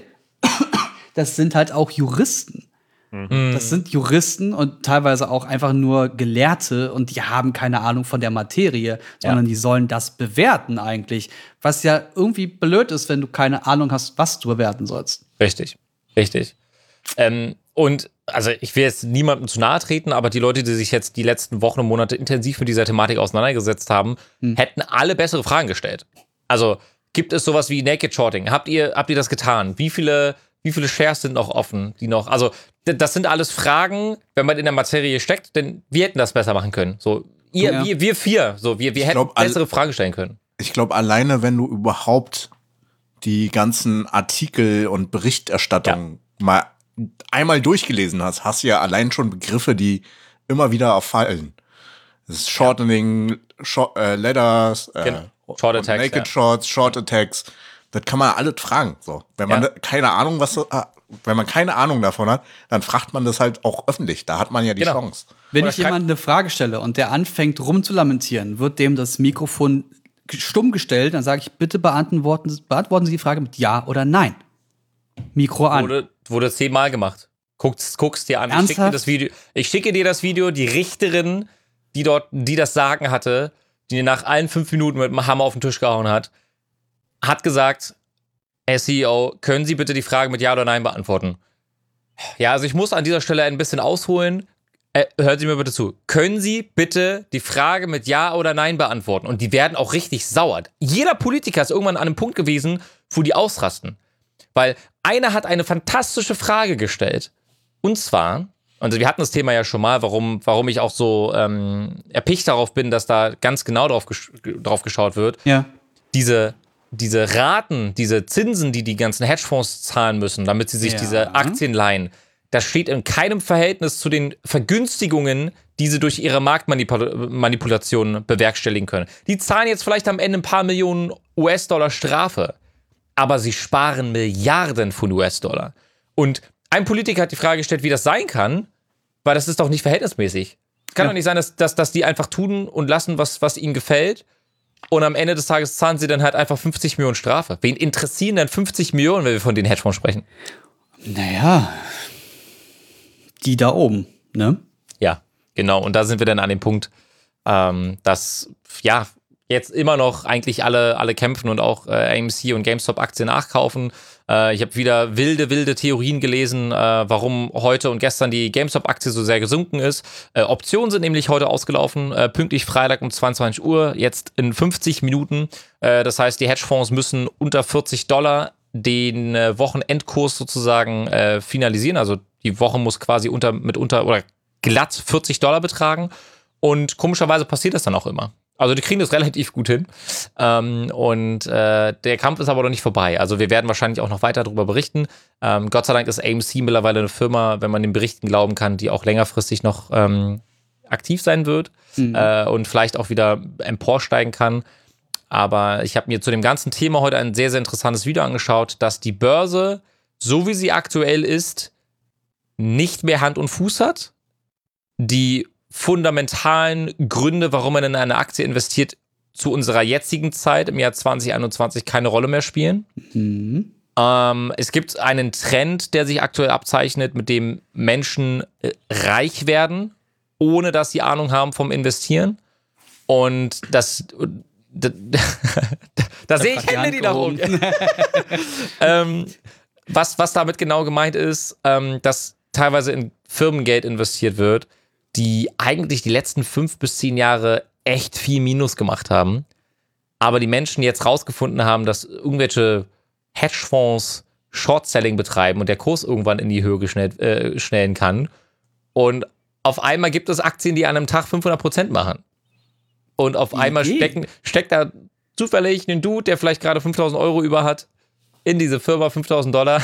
das sind halt auch Juristen. Das sind Juristen und teilweise auch einfach nur Gelehrte und die haben keine Ahnung von der Materie, sondern die sollen das bewerten eigentlich. Was ja irgendwie blöd ist, wenn du keine Ahnung hast, was du bewerten sollst. Richtig, richtig. Ähm, und also ich will jetzt niemandem zu nahe treten, aber die Leute, die sich jetzt die letzten Wochen und Monate intensiv mit dieser Thematik auseinandergesetzt haben, hm. hätten alle bessere Fragen gestellt. Also gibt es sowas wie Naked Shorting? Habt ihr, habt ihr das getan? Wie viele, wie viele Shares sind noch offen? Die noch, also das sind alles Fragen, wenn man in der Materie steckt, denn wir hätten das besser machen können. So, ihr, Ja. wir, wir vier, so, wir, wir Ich hätten glaub, all- bessere Fragen stellen können. ich glaube, alleine, wenn du überhaupt die ganzen Artikel und Berichterstattung mal einmal durchgelesen hast, hast du ja allein schon Begriffe, die immer wieder auffallen. Das ist Shortening, Short, äh, Letters, äh, Genau. Short und Attacks, Naked ja. Shorts, Short Attacks. Das kann man alles fragen. So. Wenn man Ja. ne- keine Ahnung, was so, ah, wenn man keine Ahnung davon hat, dann fragt man das halt auch öffentlich. Da hat man ja die Genau. Chance. Wenn Oder ich schreib- jemandem eine Frage stelle und der anfängt rumzulamentieren, wird dem das Mikrofon stumm gestellt, dann sage ich, bitte beantworten, beantworten Sie die Frage mit Ja oder Nein. Mikro an. Wurde, wurde zehnmal gemacht. Guck's, guck's dir an. Ich schicke dir Ernsthaft? das Video. Ich schicke dir das Video. Die Richterin, die dort, die das Sagen hatte, die nach allen fünf Minuten mit dem Hammer auf den Tisch gehauen hat, hat gesagt, Herr C E O, können Sie bitte die Frage mit Ja oder Nein beantworten? Ja, also ich muss an dieser Stelle ein bisschen ausholen. Äh, hören Sie mir bitte zu. Können Sie bitte die Frage mit Ja oder Nein beantworten? Und die werden auch richtig sauer. Jeder Politiker ist irgendwann an einem Punkt gewesen, wo die ausrasten. Weil einer hat eine fantastische Frage gestellt. Und zwar, und wir hatten das Thema ja schon mal, warum, warum ich auch so ähm, erpicht darauf bin, dass da ganz genau drauf, gesch- drauf geschaut wird. Ja. Diese, diese Raten, diese Zinsen, die die ganzen Hedgefonds zahlen müssen, damit sie sich Ja. diese Aktien leihen, das steht in keinem Verhältnis zu den Vergünstigungen, die sie durch ihre Marktmanipulation bewerkstelligen können. Die zahlen jetzt vielleicht am Ende ein paar Millionen U S-Dollar Strafe, aber sie sparen Milliarden von U S-Dollar. Und ein Politiker hat die Frage gestellt, wie das sein kann, weil das ist doch nicht verhältnismäßig. Es kann Ja. doch nicht sein, dass, dass, dass die einfach tun und lassen, was, was ihnen gefällt. Und am Ende des Tages zahlen sie dann halt einfach fünfzig Millionen Strafe. Wen interessieren denn fünfzig Millionen, wenn wir von den Hedgefonds sprechen? Naja, die da oben, ne? Ja, genau. Und da sind wir dann an dem Punkt, ähm, dass, ja, jetzt immer noch eigentlich alle, alle kämpfen und auch äh, A M C und GameStop-Aktien nachkaufen. Äh, ich habe wieder wilde, wilde Theorien gelesen, äh, warum heute und gestern die GameStop-Aktie so sehr gesunken ist. Äh, Optionen sind nämlich heute ausgelaufen, äh, pünktlich Freitag um zweiundzwanzig Uhr, jetzt in fünfzig Minuten. Äh, das heißt, die Hedgefonds müssen unter vierzig Dollar den äh, Wochenendkurs sozusagen äh, finalisieren. Also die Woche muss quasi unter, mit unter oder glatt vierzig Dollar betragen. Und komischerweise passiert das dann auch immer. Also die kriegen das relativ gut hin. Ähm, und äh, der Kampf ist aber noch nicht vorbei. Also wir werden wahrscheinlich auch noch weiter darüber berichten. Ähm, Gott sei Dank ist A M C mittlerweile eine Firma, wenn man den Berichten glauben kann, die auch längerfristig noch ähm, aktiv sein wird mhm. äh, und vielleicht auch wieder emporsteigen kann. Aber ich habe mir zu dem ganzen Thema heute ein sehr, sehr interessantes Video angeschaut, dass die Börse, so wie sie aktuell ist, nicht mehr Hand und Fuß hat. Die fundamentalen Gründe, warum man in eine Aktie investiert, zu unserer jetzigen Zeit im Jahr zwanzig einundzwanzig keine Rolle mehr spielen. Mhm. Ähm, es gibt einen Trend, der sich aktuell abzeichnet, mit dem Menschen äh, reich werden, ohne dass sie Ahnung haben vom Investieren. Und das, da, da sehe ich Hände, die nach oben gehen. ähm, was, was damit genau gemeint ist, ähm, dass teilweise in Firmengeld investiert wird, die eigentlich die letzten fünf bis zehn Jahre echt viel Minus gemacht haben, aber die Menschen jetzt rausgefunden haben, dass irgendwelche Hedgefonds Short-Selling betreiben und der Kurs irgendwann in die Höhe geschnellt, äh, schnellen kann. Und auf einmal gibt es Aktien, die an einem Tag fünfhundert Prozent machen. Und auf einmal stecken, steckt da zufällig ein Dude, der vielleicht gerade fünftausend Euro über hat, in diese Firma, fünftausend Dollar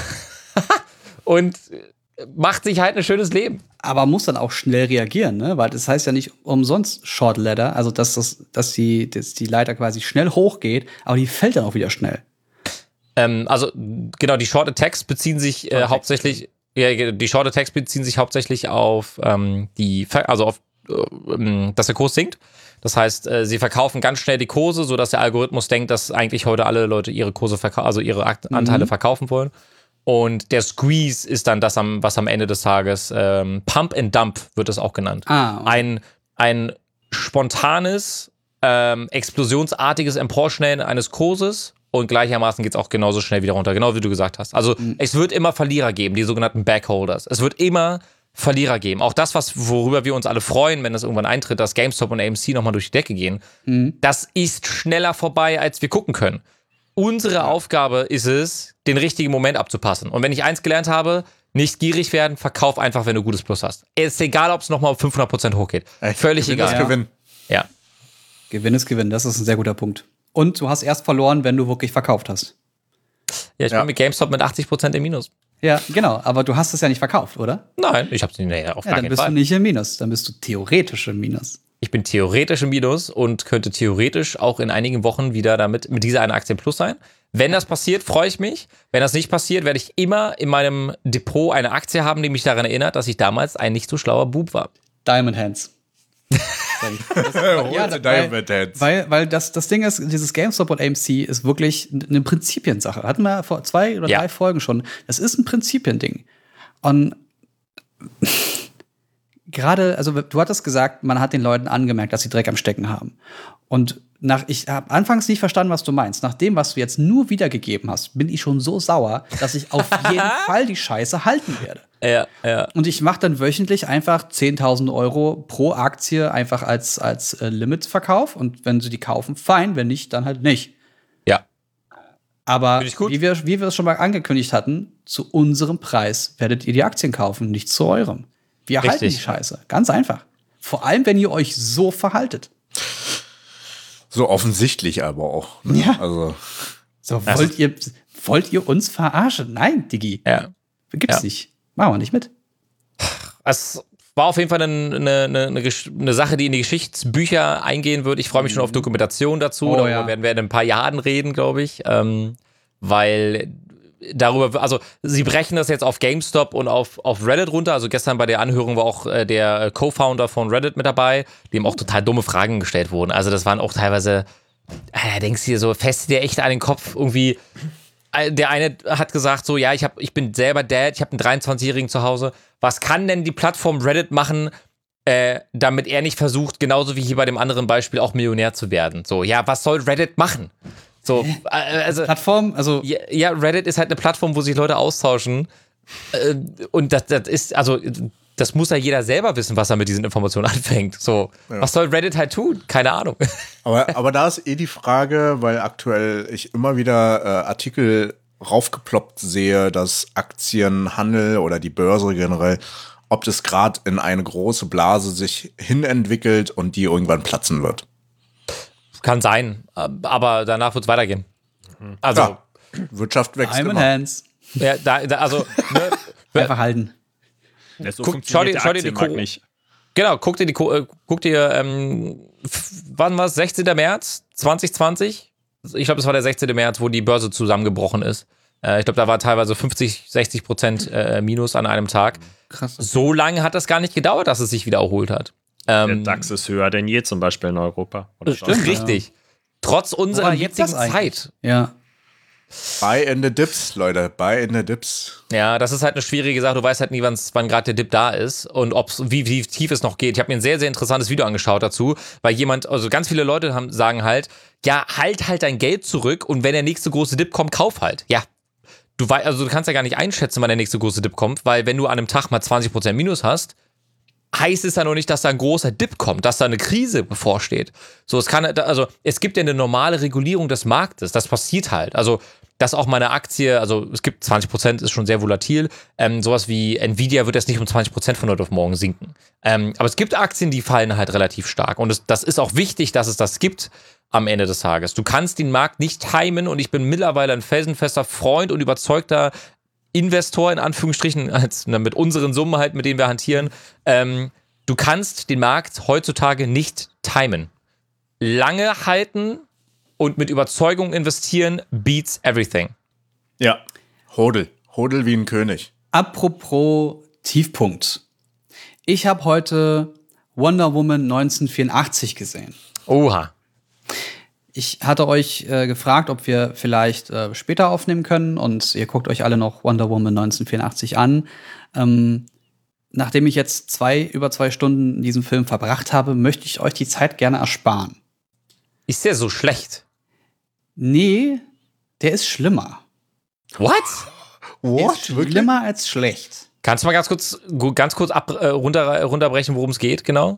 und macht sich halt ein schönes Leben. Aber muss dann auch schnell reagieren, ne? Weil das heißt ja nicht umsonst Short Ladder, also dass, das, dass, die, dass die Leiter quasi schnell hochgeht, aber die fällt dann auch wieder schnell. Ähm, also genau, die Short Attacks beziehen sich äh, hauptsächlich Ja, die Short Attacks beziehen sich hauptsächlich auf ähm, die, also auf, äh, dass der Kurs sinkt. Das heißt, äh, sie verkaufen ganz schnell die Kurse, sodass der Algorithmus denkt, dass eigentlich heute alle Leute ihre Kurse verkaufen, also ihre Akt- Mhm. Anteile verkaufen wollen. Und der Squeeze ist dann das, am, was am Ende des Tages ähm, Pump and Dump wird es auch genannt. Ah, okay. Ein, ein spontanes, ähm, explosionsartiges Emporschnellen eines Kurses. Und gleichermaßen geht es auch genauso schnell wieder runter, genau wie du gesagt hast. Also mhm. es wird immer Verlierer geben, die sogenannten Backholders. Es wird immer Verlierer geben. Auch das, was, worüber wir uns alle freuen, wenn das irgendwann eintritt, dass GameStop und A M C nochmal durch die Decke gehen, mhm. das ist schneller vorbei, als wir gucken können. Unsere Aufgabe ist es, den richtigen Moment abzupassen. Und wenn ich eins gelernt habe, nicht gierig werden, verkauf einfach, wenn du gutes Plus hast. Es ist egal, ob es nochmal auf fünfhundert Prozent hochgeht. Echt? Völlig Gewinn egal. Ist Gewinn. Ja. Gewinn ist Gewinn, das ist ein sehr guter Punkt. Und du hast erst verloren, wenn du wirklich verkauft hast. Ja, ich Ja. bin mit GameStop mit achtzig Prozent im Minus. Ja, genau, aber du hast es ja nicht verkauft, oder? Nein, ich hab's nicht, nee, auf Ja, gar dann keinen bist Fall. du nicht im Minus, dann bist du theoretisch im Minus. Ich bin theoretisch im Minus und könnte theoretisch auch in einigen Wochen wieder damit mit dieser eine Aktie im Plus sein. Wenn das passiert, freue ich mich. Wenn das nicht passiert, werde ich immer in meinem Depot eine Aktie haben, die mich daran erinnert, dass ich damals ein nicht so schlauer Bub war. Diamond Hands. Das, Ja, weil, Diamond Hands. weil, weil das, das Ding ist, dieses GameStop und A M C ist wirklich eine Prinzipiensache. Hatten wir vor zwei oder Ja. drei Folgen schon. Es ist ein Prinzipiending. Und gerade, also du hattest gesagt, man hat den Leuten angemerkt, dass sie Dreck am Stecken haben. Und nach, ich habe anfangs nicht verstanden, was du meinst. Nach dem, was du jetzt nur wiedergegeben hast, bin ich schon so sauer, dass ich auf jeden Fall die Scheiße halten werde. Ja, ja. Und ich mache dann wöchentlich einfach zehntausend Euro pro Aktie einfach als, als äh, Limitverkauf. Und wenn sie die kaufen, fein. Wenn nicht, dann halt nicht. Ja. Aber Finde ich gut. wie wir, wie wir es schon mal angekündigt hatten, zu unserem Preis werdet ihr die Aktien kaufen, nicht zu eurem. Wir halten die Richtig. Scheiße. Ganz einfach. Vor allem, wenn ihr euch so verhaltet. So offensichtlich aber auch. Ne? Ja. Also, So, wollt ihr, wollt ihr uns verarschen? Nein, Digi. Ja. Gibt's Ja. nicht. Machen wir nicht mit. Es war auf jeden Fall eine, eine, eine, Gesch- eine Sache, die in die Geschichtsbücher eingehen wird. Ich freue mich schon auf Dokumentation dazu. Oh, Darüber ja. werden wir in ein paar Jahren reden, glaube ich. Ähm, weil darüber, also sie brechen das jetzt auf GameStop und auf, auf Reddit runter. Also gestern bei der Anhörung war auch äh, der Co-Founder von Reddit mit dabei, dem auch total dumme Fragen gestellt wurden. Also das waren auch teilweise, äh, denkst du dir so, fest dir echt an den Kopf irgendwie. Der eine hat gesagt so, ja, ich hab, ich bin selber Dad, ich habe einen dreiundzwanzigjährigen zu Hause. Was kann denn die Plattform Reddit machen, äh, damit er nicht versucht, genauso wie hier bei dem anderen Beispiel, auch Millionär zu werden? So, ja, was soll Reddit machen? So, äh, also, Plattform, also ja, ja, Reddit ist halt eine Plattform, wo sich Leute austauschen. Äh, und das, das ist, also, das muss ja jeder selber wissen, was er mit diesen Informationen anfängt. So, Ja. was soll Reddit halt tun? Keine Ahnung. aber, aber da ist eh die Frage, weil aktuell ich immer wieder äh, Artikel raufgeploppt sehe, dass Aktienhandel oder die Börse generell, ob das gerade in eine große Blase sich hinentwickelt und die irgendwann platzen wird. Kann sein, aber danach wird es weitergehen. Also, Ja, Wirtschaft wächst Diamond immer. Hands. ja, da, da, also, ne, Einfach halten. Ja, so Guck, funktioniert schau dir- der schau dir die Aktienmarkt Ko- nicht. genau, guck dir die, Ko- äh, guck dir, ähm, f- wann war es? sechzehnten März zwanzig zwanzig? Ich glaube, das war der sechzehnten März, wo die Börse zusammengebrochen ist. Äh, ich glaube, da war teilweise fünfzig, sechzig Prozent äh, Minus an einem Tag. Krass. So lange hat das gar nicht gedauert, dass es sich wieder erholt hat. Der Ähm, DAX ist höher denn je, zum Beispiel in Europa. Oder Stimmt. sonst. richtig. Trotz unserer Woran liegt das jetzigen eigentlich? Zeit. Ja. Buy in the dips, Leute. Buy in the dips. Ja, das ist halt eine schwierige Sache. Du weißt halt nie, wann's, wann gerade der Dip da ist und ob's, wie, wie tief es noch geht. Ich habe mir ein sehr, sehr interessantes Video angeschaut dazu, weil jemand, also ganz viele Leute haben, sagen halt, ja, halt halt dein Geld zurück und wenn der nächste große Dip kommt, kauf halt. Ja. Du weißt, also du kannst ja gar nicht einschätzen, wann der nächste große Dip kommt, weil wenn du an einem Tag mal zwanzig Prozent Minus hast, heißt es ja noch nicht, dass da ein großer Dip kommt, dass da eine Krise bevorsteht. So, es kann, also es gibt ja eine normale Regulierung des Marktes, das passiert halt. Also, dass auch meine Aktie, also es gibt zwanzig Prozent, ist schon sehr volatil. Ähm, sowas wie Nvidia wird jetzt nicht um zwanzig Prozent von heute auf morgen sinken. Ähm, aber es gibt Aktien, die fallen halt relativ stark. Und es, das ist auch wichtig, dass es das gibt am Ende des Tages. Du kannst den Markt nicht timen und ich bin mittlerweile ein felsenfester Freund und überzeugter Investor, in Anführungsstrichen, als, na, mit unseren Summen halt, mit denen wir hantieren. Ähm, du kannst den Markt heutzutage nicht timen. Lange halten und mit Überzeugung investieren beats everything. Ja. Hodel. Hodel wie ein König. Apropos Tiefpunkt. Ich habe heute Wonder Woman neunzehnhundertvierundachtzig gesehen. Oha. Ich hatte euch äh, gefragt, ob wir vielleicht äh, später aufnehmen können und ihr guckt euch alle noch Wonder Woman neunzehnhundertvierundachtzig an. Ähm, nachdem ich jetzt zwei, über zwei Stunden in diesem Film verbracht habe, möchte ich euch die Zeit gerne ersparen. Ist der so schlecht? Nee, der ist schlimmer. What? Der ist schlimmer als schlecht. Kannst du mal ganz kurz, gu- ganz kurz ab, äh, runter, runterbrechen, worum es geht, genau?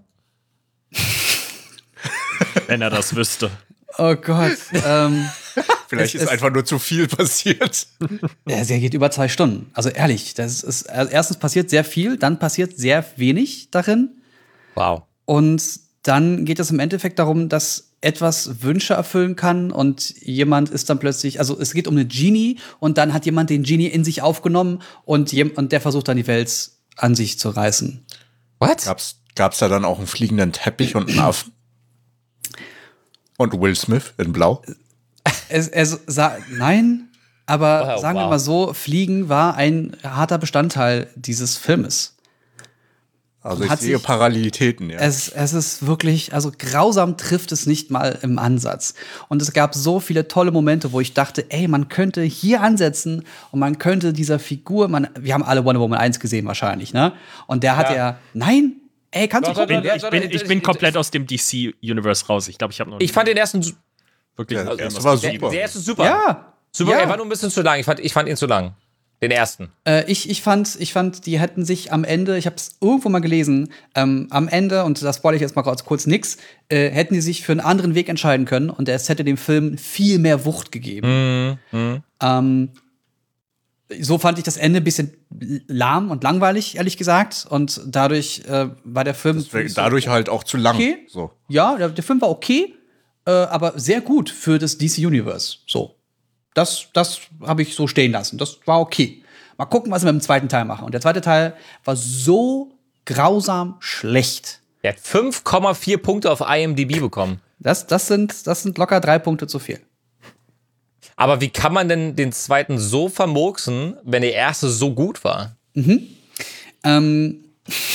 Wenn er das wüsste. Oh Gott. ähm, Vielleicht Es ist ist- einfach nur zu viel passiert. Der Serie geht über zwei Stunden. Also ehrlich, das ist also erstens passiert sehr viel, dann passiert sehr wenig darin. Wow. Und dann geht es im Endeffekt darum, dass etwas Wünsche erfüllen kann und jemand ist dann plötzlich, also es geht um eine Genie und dann hat jemand den Genie in sich aufgenommen und, jem, und der versucht dann die Welt an sich zu reißen. What? Gab's, gab's da dann auch einen fliegenden Teppich und einen Affen? Und Will Smith in Blau? Es, es sa nein, aber Wow, sagen wir wow. mal so, Fliegen war ein harter Bestandteil dieses Filmes. Also ich Hat sehe sich- Parallelitäten, ja. Es, es ist wirklich, also grausam trifft es nicht mal im Ansatz. Und es gab so viele tolle Momente, wo ich dachte, ey, man könnte hier ansetzen und man könnte dieser Figur, man, wir haben alle Wonder Woman eins gesehen wahrscheinlich, ne? Und der hat Ja. ja, nein, ey, kannst Doch, du gucken. doch, doch, Ich bin, ich bin komplett aus dem D C-Universe raus. Ich glaube, ich habe noch Ich fand den ersten su- wirklich Ja, noch der irgendwas war gesehen. super. Der erste ist super. Ja, Super, ja. er war nur ein bisschen zu lang. Ich fand, ich fand ihn zu lang. Den ersten. Äh, ich, ich, fand, ich fand, die hätten sich am Ende, ich habe es irgendwo mal gelesen, ähm, am Ende, und das spoilere ich jetzt mal kurz, kurz nix, äh, hätten die sich für einen anderen Weg entscheiden können und es hätte dem Film viel mehr Wucht gegeben. Ähm, so fand ich das Ende ein bisschen lahm und langweilig, ehrlich gesagt. Und dadurch äh, war der Film. Deswegen dadurch halt auch zu lang. Okay. So. Ja, der, der Film war okay, äh, aber sehr gut für das D C Universe. So. Das, das habe ich so stehen lassen. Das war okay. Mal gucken, was wir mit dem zweiten Teil machen. Und der zweite Teil war so grausam schlecht. Der hat fünf Komma vier Punkte auf I M D B bekommen. Das, das, sind, das sind locker drei Punkte zu viel. Aber wie kann man denn den zweiten so vermurksen, wenn der erste so gut war? Ähm,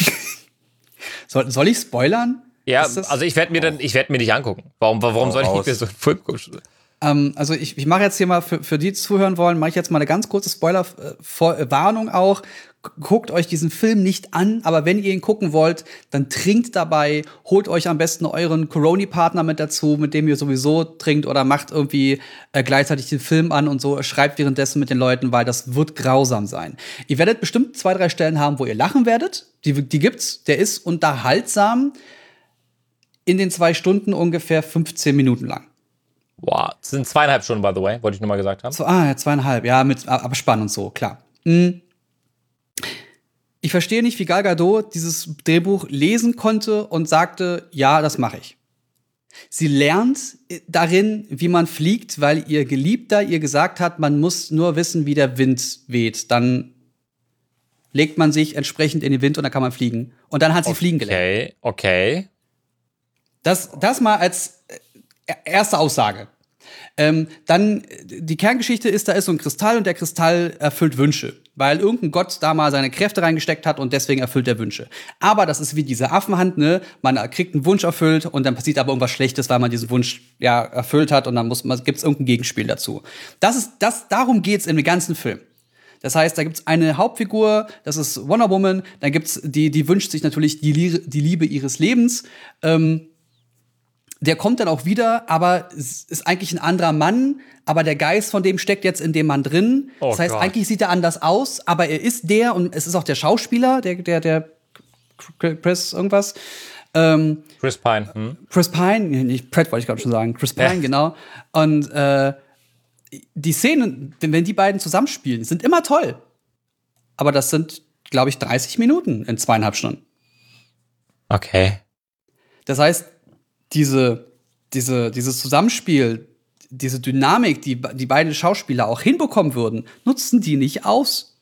soll, soll ich spoilern? Ja, Ist das- also ich werde mir dann, ich werde mir nicht angucken. Warum, warum soll ich raus. mir so einen Film gucken? Ähm, also ich, ich mache jetzt hier mal, für, für die, die zuhören wollen, mache ich jetzt mal eine ganz kurze Spoiler-Warnung auch. G- Guckt euch diesen Film nicht an, aber wenn ihr ihn gucken wollt, dann trinkt dabei, holt euch am besten euren Corona-Partner mit dazu, mit dem ihr sowieso trinkt oder macht irgendwie äh, gleichzeitig den Film an und so, schreibt währenddessen mit den Leuten, weil das wird grausam sein. Ihr werdet bestimmt zwei, drei Stellen haben, wo ihr lachen werdet. Die, die gibt's, der ist unterhaltsam in den zwei Stunden ungefähr fünfzehn Minuten lang. Boah, das sind zweieinhalb Stunden, by the way, wollte ich nur mal gesagt haben. So, ah, ja, zweieinhalb, ja, mit Abspann und so, klar. Hm. Ich verstehe nicht, wie Gal Gadot dieses Drehbuch lesen konnte und sagte, ja, das mache ich. Sie lernt darin, wie man fliegt, weil ihr Geliebter ihr gesagt hat, man muss nur wissen, wie der Wind weht. Dann legt man sich entsprechend in den Wind und dann kann man fliegen. Und dann hat sie fliegen gelernt. Okay, okay. Das, das mal als äh, erste Aussage. Ähm, dann, äh, die Kerngeschichte ist, da ist so ein Kristall und der Kristall erfüllt Wünsche. Weil irgendein Gott da mal seine Kräfte reingesteckt hat und deswegen erfüllt er Wünsche. Aber das ist wie diese Affenhand, ne? Man kriegt einen Wunsch erfüllt und dann passiert aber irgendwas Schlechtes, weil man diesen Wunsch ja erfüllt hat und dann muss man, gibt's irgendein Gegenspiel dazu. Das ist, das, darum geht's in dem ganzen Film. Das heißt, da gibt's eine Hauptfigur, das ist Wonder Woman, dann gibt's die, die wünscht sich natürlich die, Lie- die Liebe ihres Lebens. Ähm, Der kommt dann auch wieder, aber es ist eigentlich ein anderer Mann, aber der Geist von dem steckt jetzt in dem Mann drin. Oh das heißt, Gott. eigentlich sieht er anders aus, aber er ist der und es ist auch der Schauspieler, der, der, der Chris irgendwas. Ähm, Chris Pine. Hm? Chris Pine, nee, nicht Pratt wollte ich gerade schon sagen, Chris Pine, Ja. genau. Und äh, die Szenen, wenn wenn die beiden zusammenspielen, sind immer toll. Aber das sind, glaube ich, dreißig Minuten in zweieinhalb Stunden. Okay. Das heißt, diese, diese, dieses Zusammenspiel, diese Dynamik, die die beiden Schauspieler auch hinbekommen würden, nutzen die nicht aus.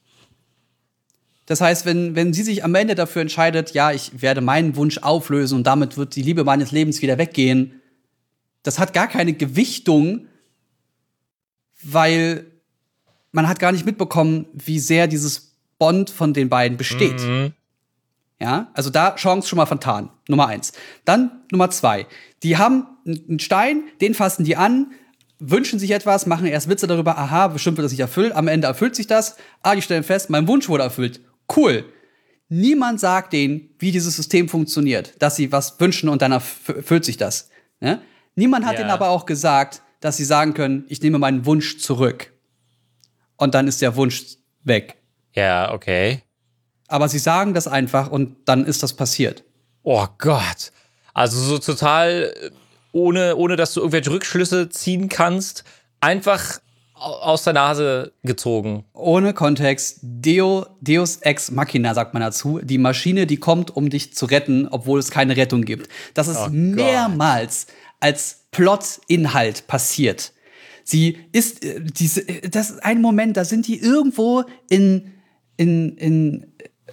Das heißt, wenn, wenn sie sich am Ende dafür entscheidet, ja, ich werde meinen Wunsch auflösen und damit wird die Liebe meines Lebens wieder weggehen, das hat gar keine Gewichtung, weil man hat gar nicht mitbekommen, wie sehr dieses Bond von den beiden besteht. Mhm. Ja, also da Chance schon mal vertan. Nummer eins. Dann Nummer zwei. Die haben einen Stein, den fassen die an, wünschen sich etwas, machen erst Witze darüber, aha, bestimmt wird das nicht erfüllt. Am Ende erfüllt sich das. Ah, die stellen fest, mein Wunsch wurde erfüllt. Cool. Niemand sagt denen, wie dieses System funktioniert, dass sie was wünschen und dann erfüllt sich das. Ne? Niemand hat Ja. denen aber auch gesagt, dass sie sagen können, ich nehme meinen Wunsch zurück. Und dann ist der Wunsch weg. Ja, okay. Aber sie sagen das einfach und dann ist das passiert. Oh Gott. Also so total äh, ohne, ohne dass du irgendwelche Rückschlüsse ziehen kannst, einfach au- aus der Nase gezogen. Ohne Kontext, Deo, Deus Ex Machina sagt man dazu. Die Maschine, die kommt, um dich zu retten, obwohl es keine Rettung gibt. Das ist Oh Gott. mehrmals als Plot-Inhalt passiert. Sie ist, äh, diese, äh, das ist ein Moment, da sind die irgendwo in, in, in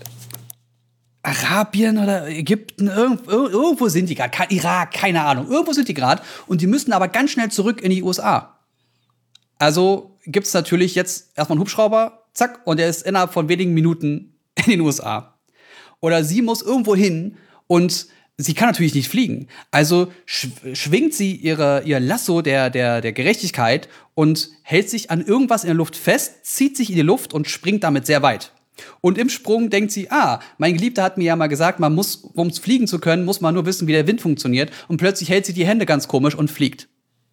Arabien oder Ägypten, irgendwo, irgendwo sind die gerade, Irak, keine Ahnung, irgendwo sind die gerade und die müssen aber ganz schnell zurück in die U S A. Also gibt's natürlich jetzt erstmal einen Hubschrauber, zack, und der ist innerhalb von wenigen Minuten in den U S A. Oder sie muss irgendwo hin und sie kann natürlich nicht fliegen. Also sch- schwingt sie ihre, ihr Lasso der, der, der Gerechtigkeit und hält sich an irgendwas in der Luft fest, zieht sich in die Luft und springt damit sehr weit. Und im Sprung denkt sie, ah, mein Geliebter hat mir ja mal gesagt, man muss, um fliegen zu können, muss man nur wissen, wie der Wind funktioniert. Und plötzlich hält sie die Hände ganz komisch und fliegt.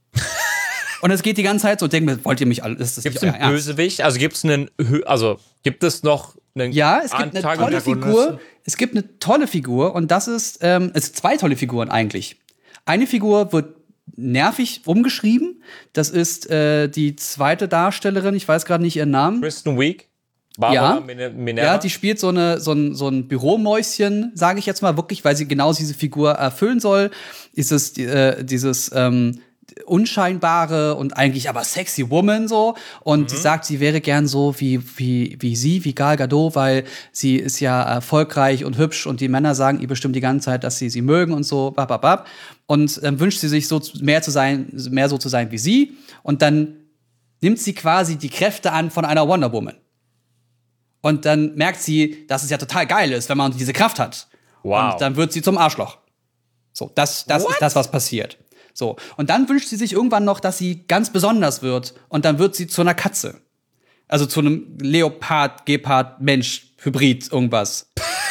Und es geht die ganze Zeit so, denkt mir, wollt ihr mich alle, ist das Gibt es nicht einen euer Ernst? Bösewicht? Also gibt es einen, Hö- also gibt es noch einen Ja, es gibt eine tolle Antagonisten? Figur. Es gibt eine tolle Figur und das ist, ähm, es sind zwei tolle Figuren eigentlich. Eine Figur wird nervig umgeschrieben. Das ist äh, die zweite Darstellerin, ich weiß gerade nicht ihren Namen. Kristen Wiig? Barbara Ja. Min- Minerva? Ja, die spielt so, eine, so ein, so ein Büromäuschen, sage ich jetzt mal wirklich, weil sie genau diese Figur erfüllen soll. Dieses, äh, dieses ähm, unscheinbare und eigentlich aber sexy Woman so. Und die sagt, sie wäre gern so wie, wie, wie sie, wie Gal Gadot, weil sie ist ja erfolgreich und hübsch und die Männer sagen ihr bestimmt die ganze Zeit, dass sie sie mögen und so. Bap, bap, bap. Und ähm, wünscht sie sich so mehr zu sein, mehr so zu sein wie sie. Und dann nimmt sie quasi die Kräfte an von einer Wonder Woman. Und dann merkt sie, dass es ja total geil ist, wenn man diese Kraft hat. Wow. Und dann wird sie zum Arschloch. So, das, das ist das, was passiert. So. Und dann wünscht sie sich irgendwann noch, dass sie ganz besonders wird. Und dann wird sie zu einer Katze. Also zu einem Leopard, Gepard, Mensch, Hybrid, irgendwas.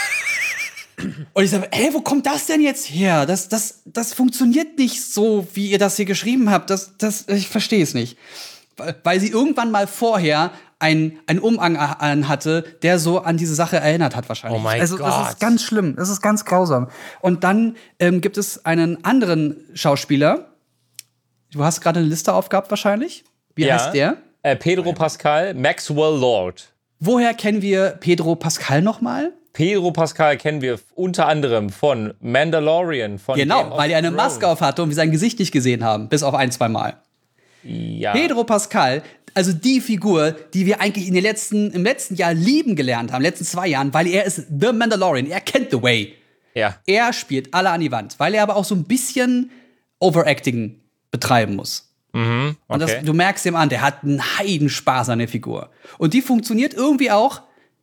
Und ich sage, ey, wo kommt das denn jetzt her? Das, das, das funktioniert nicht so, wie ihr das hier geschrieben habt. Das, das, ich verstehe es nicht. Weil sie irgendwann mal vorher einen, einen Umhang an hatte, der so an diese Sache erinnert hat wahrscheinlich. Oh mein also, das Gott. ist ganz schlimm. Das ist ganz grausam. Und dann ähm, gibt es einen anderen Schauspieler. Du hast gerade eine Liste aufgehabt wahrscheinlich. Wie Ja. heißt der? Äh, Pedro Pascal, Maxwell Lord. Woher kennen wir Pedro Pascal noch mal? Pedro Pascal kennen wir unter anderem von Mandalorian, von Game Genau, of weil er eine Thrones. Maske auf hatte und wir sein Gesicht nicht gesehen haben. Bis auf ein, zwei Mal. Ja. Pedro Pascal, also die Figur, die wir eigentlich in den letzten, im letzten Jahr lieben gelernt haben, in den letzten zwei Jahren, weil er ist The Mandalorian, er kennt The Way. Ja. Er spielt alle an die Wand, weil er aber auch so ein bisschen Overacting betreiben muss. Mhm, Und das, okay. du merkst ihm an, der hat einen Heidenspaß an der Figur. Und die funktioniert irgendwie auch,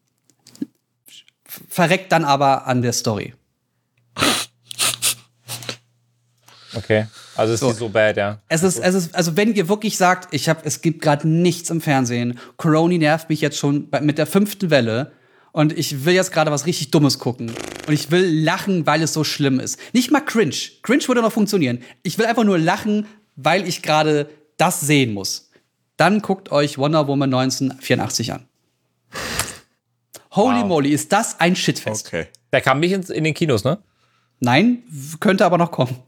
verreckt dann aber an der Story. Okay. Also ist So. die so bad, ja. Es ist, es ist, also wenn ihr wirklich sagt, ich hab, es gibt gerade nichts im Fernsehen, Corona nervt mich jetzt schon bei, mit der fünften Welle und ich will jetzt gerade was richtig Dummes gucken und ich will lachen, weil es so schlimm ist. Nicht mal cringe. Cringe würde noch funktionieren. Ich will einfach nur lachen, weil ich gerade das sehen muss. Dann guckt euch Wonder Woman neunzehnhundertvierundachtzig an. Holy Wow. moly, ist das ein Shitfest. Okay. Der kam nicht ins, in den Kinos, ne? Nein, w- könnte aber noch kommen.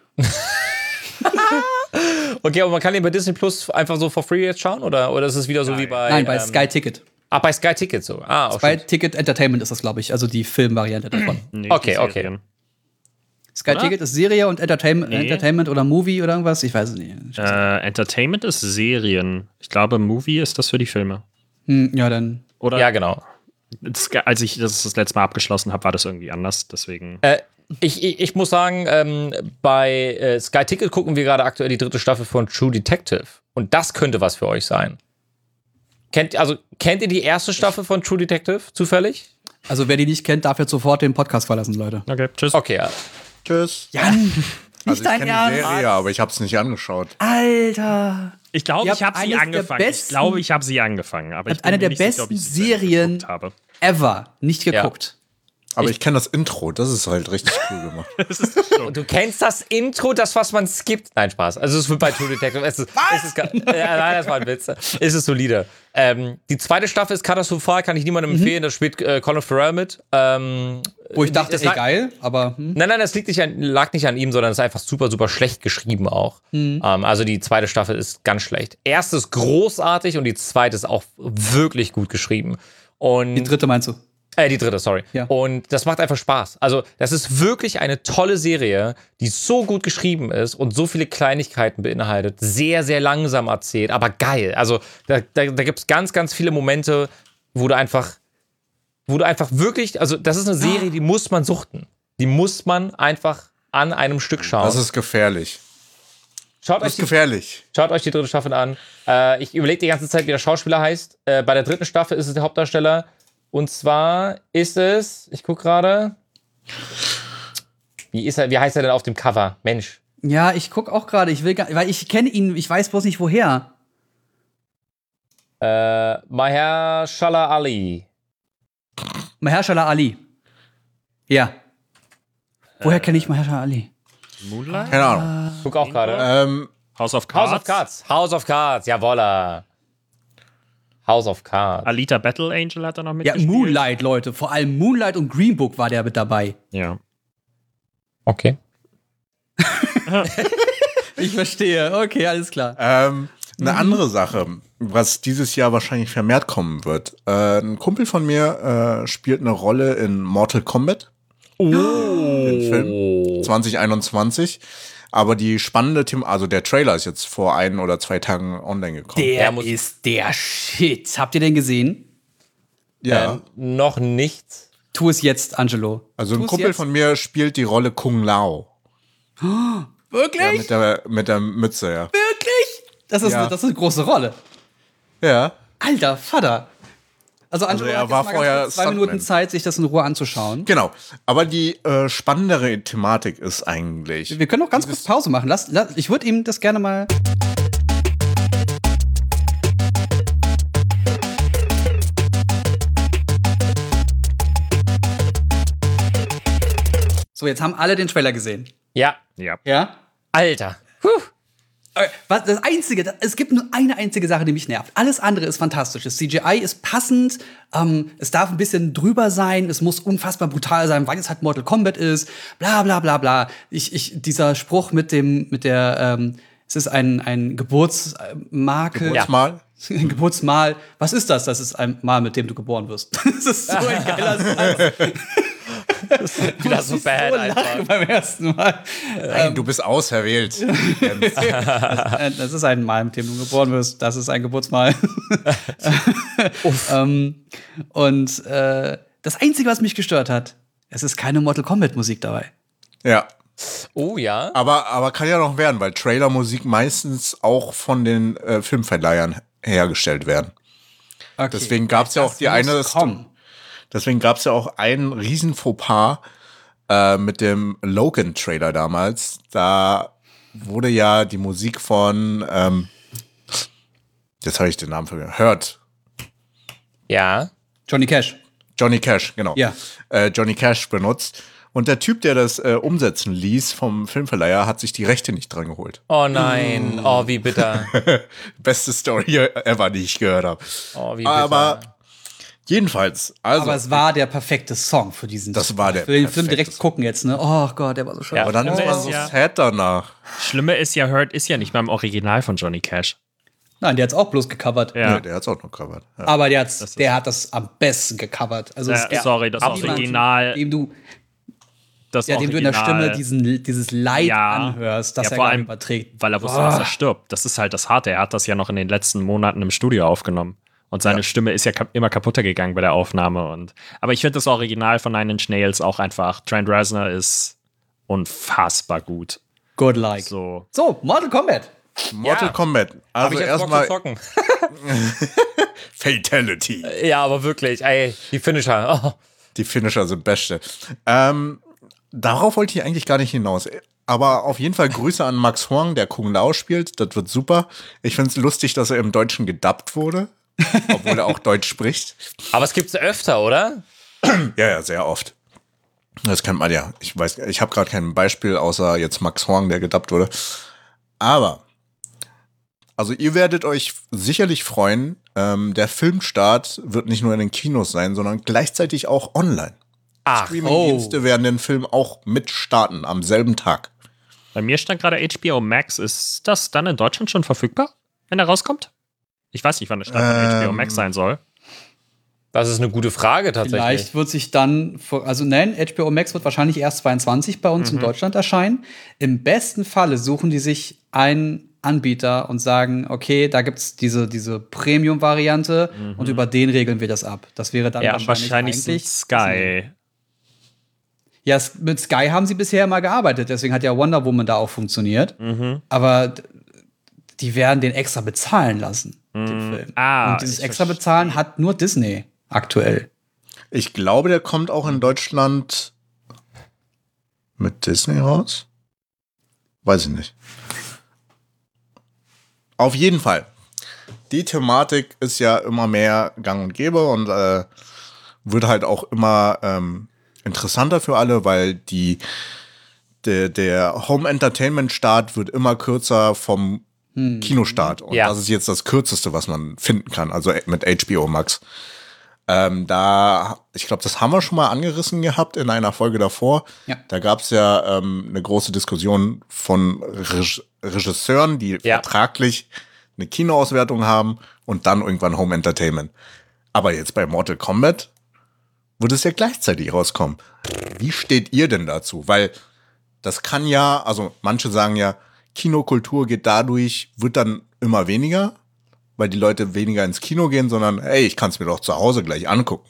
Okay, aber man kann den bei Disney Plus einfach so for free jetzt schauen? Oder, oder ist es wieder so wie bei. Nein, bei ähm, Sky Ticket. Ah, bei Sky Ticket so. Ah, auch Bei shit. Ticket Entertainment ist das, glaube ich, also die Filmvariante davon. Nee, Okay, die okay. Serien. Sky Oder? Ticket ist Serie und Entertainment, Nee. Entertainment oder Movie oder irgendwas, ich weiß es nicht. Äh, Entertainment ist Serien. Ich glaube, Movie ist das für die Filme. Hm, ja, dann. Oder? Ja, genau. Das, als ich das das letzte Mal abgeschlossen habe, war das irgendwie anders. Deswegen. Äh, ich, ich, ich muss sagen, ähm, bei äh, Sky Ticket gucken wir gerade aktuell die dritte Staffel von True Detective. Und das könnte was für euch sein. kennt, also, kennt ihr die erste Staffel von True Detective zufällig? Also wer die nicht kennt, darf jetzt sofort den Podcast verlassen, Leute. Okay, tschüss. Okay, ja. Tschüss. Jan, nicht Also ich dein kenne die Ernst. Serie, aber ich habe es nicht angeschaut. Alter. Ich glaube, Ihr ich habe habt sie eines der angefangen. Ich besten- glaube, ich habe sie angefangen. Aber ich Habt eine bin mir der nicht sicher, ob besten ich sie zu Ende Serien geguckt habe. ever nicht geguckt. Aber ich, kenne das Intro, das ist halt richtig cool gemacht. Und du kennst das Intro, das, was man skippt. Nein, Spaß. Also, es wird bei True Detective. Es ist, es ist, ga- ja, nein, das war ein Witz. Es ist solide. Ähm, die zweite Staffel ist katastrophal, kann ich niemandem empfehlen. Da spielt äh, Colin Farrell mit. Ähm, Wo ich dachte, das ey, lag- geil, aber hm. Nein, nein, das liegt nicht an, lag nicht an ihm, sondern es ist einfach super, super schlecht geschrieben auch. Ähm, also die zweite Staffel ist ganz schlecht. Erste ist großartig und die zweite ist auch wirklich gut geschrieben. Und die dritte meinst du? Äh, die dritte, sorry. Ja. Und das macht einfach Spaß. Also, das ist wirklich eine tolle Serie, die so gut geschrieben ist und so viele Kleinigkeiten beinhaltet. Sehr, sehr langsam erzählt, aber geil. Also, da, da, da gibt es ganz, ganz viele Momente, wo du einfach, wo du einfach wirklich, also, das ist eine Serie, die muss man suchten. Die muss man einfach an einem Stück schauen. Das ist gefährlich. Schaut Das euch ist die gefährlich. Schaut euch die dritte Staffel an. Äh, ich überlege die ganze Zeit, wie der Schauspieler heißt. Äh, bei der dritten Staffel ist es der Hauptdarsteller. Und zwar ist es, ich guck gerade. Wie ist er, wie heißt er denn auf dem Cover? Mensch. Ja, ich guck auch gerade, ich will gar, weil ich kenne ihn, ich weiß bloß nicht woher. Äh, Mahershala Ali. Mahershala Ali. Ja. Woher kenne ich Mahershala Ali? Moonlight? Keine Ahnung. Guck auch gerade. Ähm, House of Cards? House of Cards. House of Cards, jawolla. House of Cards. Alita Battle Angel hat er noch Ja, mitgespielt. Moonlight, Leute. Vor allem Moonlight und Green Book war der mit dabei. Ja. Okay. Ich verstehe. Okay, alles klar. ähm, eine andere Sache, was dieses Jahr wahrscheinlich vermehrt kommen wird. Äh, ein Kumpel von mir äh, spielt eine Rolle in Mortal Kombat. Oh. Den Film zwanzig einundzwanzig. Aber die spannende Thema, also der Trailer ist jetzt vor ein oder zwei Tagen online gekommen. Der Der muss- ist der Shit. Habt ihr den gesehen? ja. Ähm, noch nicht. Tu es jetzt, Angelo. Also Tu ein es Kumpel jetzt. von mir spielt die Rolle Kung Lao. Wirklich? Ja, mit der, mit der Mütze, ja. Wirklich? Das ist, Ja. eine, das ist eine große Rolle. Ja. Alter Vater. Also Angelo er hat jetzt war mal vorher ganz kurz zwei Stuntman. Minuten Zeit, sich das in Ruhe anzuschauen. Genau. Aber die äh, spannendere Thematik ist eigentlich. Wir können noch ganz kurz Pause machen. Lass, lass, ich würde ihm das gerne mal. So, jetzt haben alle den Trailer gesehen. Ja. Ja. Ja? Alter. Puh. Äh, Was, das Einzige, das- es gibt nur eine einzige Sache, die mich nervt. Alles andere ist fantastisch. Das C G I ist passend, ähm, es darf ein bisschen drüber sein, es muss unfassbar brutal sein, weil es halt Mortal Kombat ist, bla bla bla bla. Ich, ich, dieser Spruch mit dem, mit der, ähm, es ist ein, ein Geburtsmarke. Geburtsmal? Ein Geburtsmal. Was ist das? Das ist ein Mal, mit dem du geboren wirst. Das ist so ein geiler Satz. Wieder so bad so einfach. lachen beim ersten Mal. Nein, du bist auserwählt. Äh, Das ist ein Mal, mit dem du geboren wirst. Das ist ein Geburtsmal. ähm, und äh, das Einzige, was mich gestört hat, es ist keine Mortal Kombat Musik dabei. Ja. Oh ja. Aber, aber kann ja noch werden, weil Trailermusik meistens auch von den äh, Filmverleihern hergestellt werden. Okay. Deswegen gab es ja auch die eine. Komm. Deswegen gab es ja auch einen riesen Fauxpas äh, mit dem Logan-Trailer damals. Da wurde ja die Musik von, ähm, jetzt habe ich den Namen vergessen, Hurt. Ja. Johnny Cash. Johnny Cash, genau. Ja. Äh, Johnny Cash benutzt. Und der Typ, der das äh, umsetzen ließ vom Filmverleiher, hat sich die Rechte nicht dran geholt. Oh nein. Oh, wie bitter. Beste Story ever, die ich gehört habe. Oh, wie bitter. Aber jedenfalls, also. Aber es war der perfekte Song für diesen Das war der Ich will den Film perfekte direkt gucken jetzt, ne? Oh Gott, der war so schön. Ja. aber dann ist Schlimme man ist so ja- sad danach. Schlimme ist ja, Hurt ist ja nicht mal im Original von Johnny Cash. Nein, der hat's auch bloß gecovert. Ja. Nee, der hat's auch noch covered. Ja. Aber der, hat's, ist- der hat das am besten gecovert. Also es Äh, gibt sorry, das niemanden, Original. dem du, Das ja, dem du in der Original- Stimme diesen, dieses Leid Ja. anhörst, das Ja, er vor gerade allem, überträgt. weil er wusste, dass er stirbt. Das ist halt das Harte. Er hat das ja noch in den letzten Monaten im Studio aufgenommen. Und seine Ja. Stimme ist ja kap immer kaputter gegangen bei der Aufnahme. Und, aber ich finde das Original von Nine Inch Nails auch einfach. Trent Reznor ist unfassbar gut. Good like. So. So, Mortal Kombat. Mortal Ja. Kombat. Hab Also ich jetzt Bock zu erstmal zocken. Fatality. Ja, aber wirklich, ey, die Finisher. Oh. Die Finisher sind beste. Ähm, darauf wollte ich eigentlich gar nicht hinaus. Aber auf jeden Fall Grüße an Max Huang, der Kung Lao spielt. Das wird super. Ich finde es lustig, dass er im Deutschen gedubbt wurde, obwohl er auch Deutsch spricht. Aber es gibt's öfter, oder? Ja, ja, sehr oft. Das kennt man ja. Ich weiß, ich habe gerade kein Beispiel, außer jetzt Max Huang, der gedubbt wurde. Aber, also ihr werdet euch sicherlich freuen, ähm, der Filmstart wird nicht nur in den Kinos sein, sondern gleichzeitig auch online. Ach, Streaming-Dienste oh. werden den Film auch mitstarten am selben Tag. Bei mir stand gerade H B O Max. Ist das dann in Deutschland schon verfügbar, wenn er rauskommt? Ich weiß nicht, wann der Start von Ähm, H B O Max sein soll. Das ist eine gute Frage tatsächlich. Vielleicht wird sich dann, also nein, H B O Max wird wahrscheinlich erst zweiundzwanzig bei uns Mhm. in Deutschland erscheinen. Im besten Falle suchen die sich einen Anbieter und sagen, okay, da gibt's diese, diese Premium-Variante und über den regeln wir das ab. Das wäre dann Ja, wahrscheinlich, wahrscheinlich eigentlich sind Sky. Ja, s- mit Sky haben sie bisher mal gearbeitet, deswegen hat ja Wonder Woman da auch funktioniert. Mhm. Aber d- die werden den extra bezahlen lassen, den Film. Ah, und dieses ich extra verstehe. bezahlen hat nur Disney aktuell. Ich glaube, der kommt auch in Deutschland mit Disney raus. Weiß ich nicht. Auf jeden Fall. Die Thematik ist ja immer mehr gang und gäbe und äh, wird halt auch immer ähm, interessanter für alle, weil die der, der Home-Entertainment-Start wird immer kürzer vom Kinostart. Und Ja. das ist jetzt das Kürzeste, was man finden kann, also mit H B O Max. Ähm, da, ich glaube, das haben wir schon mal angerissen gehabt in einer Folge davor. Ja. Da gab es ja ähm, eine große Diskussion von Reg Regisseuren, die Ja. vertraglich eine Kinoauswertung haben und dann irgendwann Home Entertainment. Aber jetzt bei Mortal Kombat wird es ja gleichzeitig rauskommen. Wie steht ihr denn dazu? Weil das kann ja, also manche sagen ja, Kinokultur geht dadurch, wird dann immer weniger, weil die Leute weniger ins Kino gehen, sondern ey, ich kann es mir doch zu Hause gleich angucken.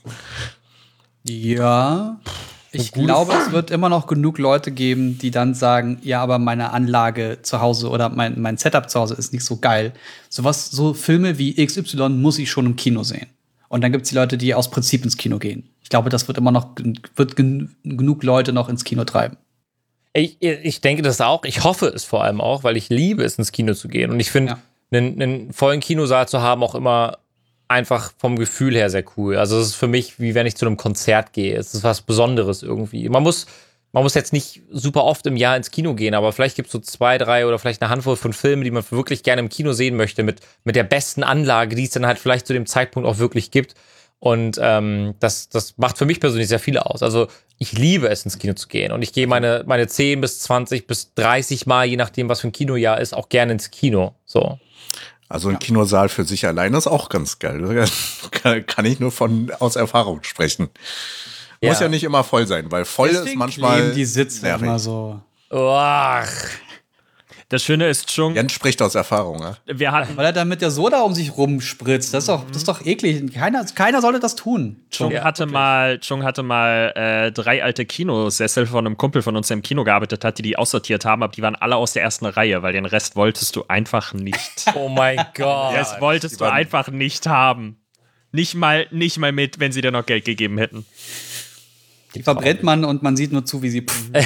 Ja, ich glaube, es wird immer noch genug Leute geben, die dann sagen, ja, aber meine Anlage zu Hause oder mein, mein Setup zu Hause ist nicht so geil. Sowas, so Filme wie X Y muss ich schon im Kino sehen. Und dann gibt es die Leute, die aus Prinzip ins Kino gehen. Ich glaube, das wird immer noch, wird gen genug Leute noch ins Kino treiben. Ich, ich denke das auch. Ich hoffe es vor allem auch, weil ich liebe es, ins Kino zu gehen. Und ich finde, Ja. einen, einen vollen Kinosaal zu haben, auch immer einfach vom Gefühl her sehr cool. Also es ist für mich, wie wenn ich zu einem Konzert gehe. Es ist was Besonderes irgendwie. Man muss, man muss jetzt nicht super oft im Jahr ins Kino gehen, aber vielleicht gibt es so zwei, drei oder vielleicht eine Handvoll von Filmen, die man wirklich gerne im Kino sehen möchte, mit, mit der besten Anlage, die es dann halt vielleicht zu dem Zeitpunkt auch wirklich gibt. Und ähm, das, das macht für mich persönlich sehr viel aus. Also ich liebe es, ins Kino zu gehen. Und ich gehe meine, meine zehn bis zwanzig bis dreißig Mal, je nachdem, was für ein Kinojahr ist, auch gerne ins Kino. So. Also ein Kinosaal für sich alleine ist auch ganz geil. Kann, kann ich nur von aus Erfahrung sprechen. Muss Ja. ja nicht immer voll sein, weil voll ist manchmal kleben die Sitze nervig. immer so. Uah. Das Schöne ist schon, Jens spricht aus Erfahrung, ne? wir hatten Weil er dann mit der Soda um sich rumspritzt. Das ist doch, das ist doch eklig. Keiner, keiner sollte das tun. Chung Ja, hatte wirklich. mal, Chung hatte mal äh, drei alte Kinosessel von einem Kumpel von uns, der im Kino gearbeitet hat, die die aussortiert haben, aber die waren alle aus der ersten Reihe, weil den Rest wolltest du einfach nicht. Oh mein Gott. Das wolltest die du waren- einfach nicht haben. Nicht mal, nicht mal mit, wenn sie dir noch Geld gegeben hätten. Die verbrennt man und man sieht nur zu, wie sie.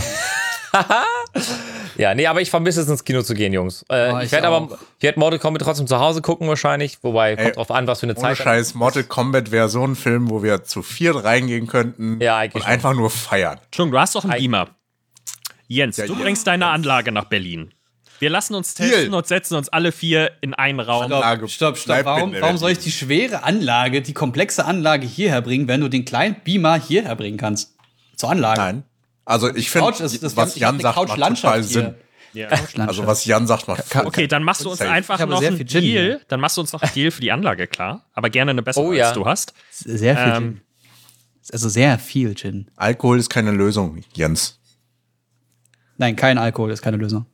Ja, nee, aber ich vermisse es, ins Kino zu gehen, Jungs. Äh, Oh, ich ich werde aber, auch. ich werde Mortal Kombat trotzdem zu Hause gucken wahrscheinlich, wobei, Ey, kommt drauf an, was für eine Ohne Zeit. Scheiß, Mortal Kombat wäre so ein Film, wo wir zu viert reingehen könnten Ja, eigentlich und schon. einfach nur feiern. Chung, du hast doch einen Ei. Beamer. Jens, Ja, du ja. bringst deine Anlage nach Berlin. Wir lassen uns testen Deal. und setzen uns alle vier in einen Raum. Anlage Stopp, stopp. bleibt Warum, in der warum Welt. soll ich die schwere Anlage, die komplexe Anlage hierher bringen, wenn du den kleinen Beamer hierher bringen kannst? Zur Anlage. Nein. Also ich finde, Couch ist- das- was ich hab Jan eine sagt, macht Couchlandschaft total hier. Sinn. Ja. Also was Jan sagt, macht voll Okay, dann machst du uns Safe. einfach Ich habe noch sehr einen viel Gin Deal. hier. Dann machst du uns noch einen Deal für die Anlage, klar. Aber gerne eine bessere, Oh ja. als du hast. Sehr viel Ähm, Gin. Also sehr viel Gin. Alkohol ist keine Lösung, Jens. Nein, kein Alkohol ist keine Lösung.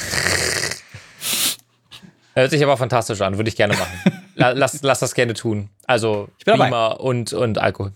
Hört sich aber fantastisch an, würde ich gerne machen. La- lass, lass das gerne tun. Also bin dabei. Beamer und, und Alkohol.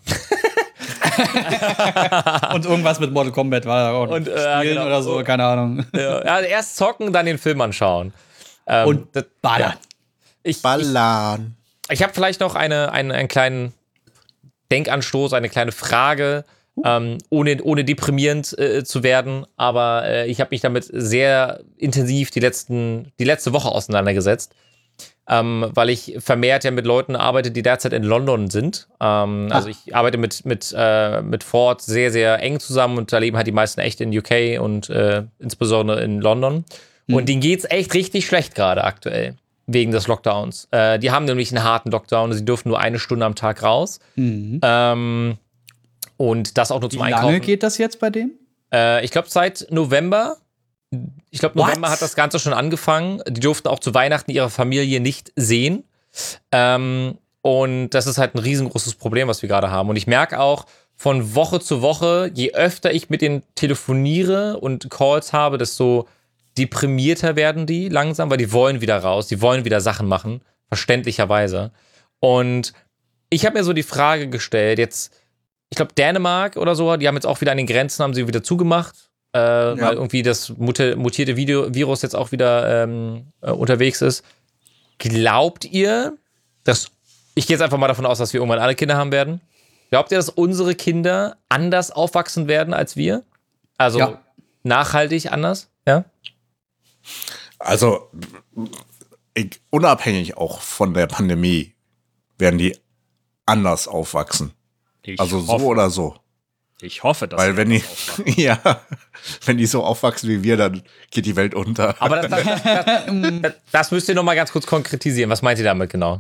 Und irgendwas mit Mortal Kombat war da auch. Und, äh, Spielen genau. oder so, keine Ahnung. Ja, also erst Ähm, Äh, um, zocken, dann den Film anschauen. Ähm, Und das- ballern. Ich, ich, Ballern. Ich, ich habe vielleicht noch eine, eine, einen kleinen Denkanstoß, eine kleine Frage, ähm, ohne, ohne deprimierend äh, zu werden. Aber äh, ich habe mich damit sehr intensiv die, letzten, die letzte Woche auseinandergesetzt. Ähm, weil ich vermehrt ja mit Leuten arbeite, die derzeit in London sind. Ähm, ah. Also ich arbeite mit, mit, äh, mit Ford sehr, sehr eng zusammen und da leben halt die meisten echt in U K und äh, insbesondere in London. Mhm. Und denen geht's echt richtig schlecht gerade aktuell, wegen des Lockdowns. Äh, die haben nämlich einen harten Lockdown, sie dürfen nur eine Stunde am Tag raus. Mhm. Ähm, und das auch nur zum Wie Einkaufen. Wie lange geht das jetzt bei denen? Äh, ich glaube seit November. Ich glaube, November What? hat das Ganze schon angefangen. Die durften auch zu Weihnachten ihre Familie nicht sehen. Ähm, und das ist halt ein riesengroßes Problem, was wir gerade haben. Und ich merke auch von Woche zu Woche, je öfter ich mit denen telefoniere und Calls habe, desto deprimierter werden die langsam, weil die wollen wieder raus, die wollen wieder Sachen machen, verständlicherweise. Und ich habe mir so die Frage gestellt, jetzt, ich glaube, Dänemark oder so, die haben jetzt auch wieder an den Grenzen, haben sie wieder zugemacht. Äh, ja. Weil irgendwie das mutierte Video- Virus jetzt auch wieder ähm, äh, unterwegs ist. Glaubt ihr, dass, ich gehe jetzt einfach mal davon aus, dass wir irgendwann alle Kinder haben werden, glaubt ihr, dass unsere Kinder anders aufwachsen werden als wir? Also ja. nachhaltig anders? Ja. Also ich, unabhängig auch von der Pandemie werden die anders aufwachsen. Ich also hoffe. so oder so. Ich hoffe, dass Weil wenn die, ja, wenn die so aufwachsen wie wir, dann geht die Welt unter. Aber das, das, das, das müsst ihr noch mal ganz kurz konkretisieren. Was meint ihr damit genau?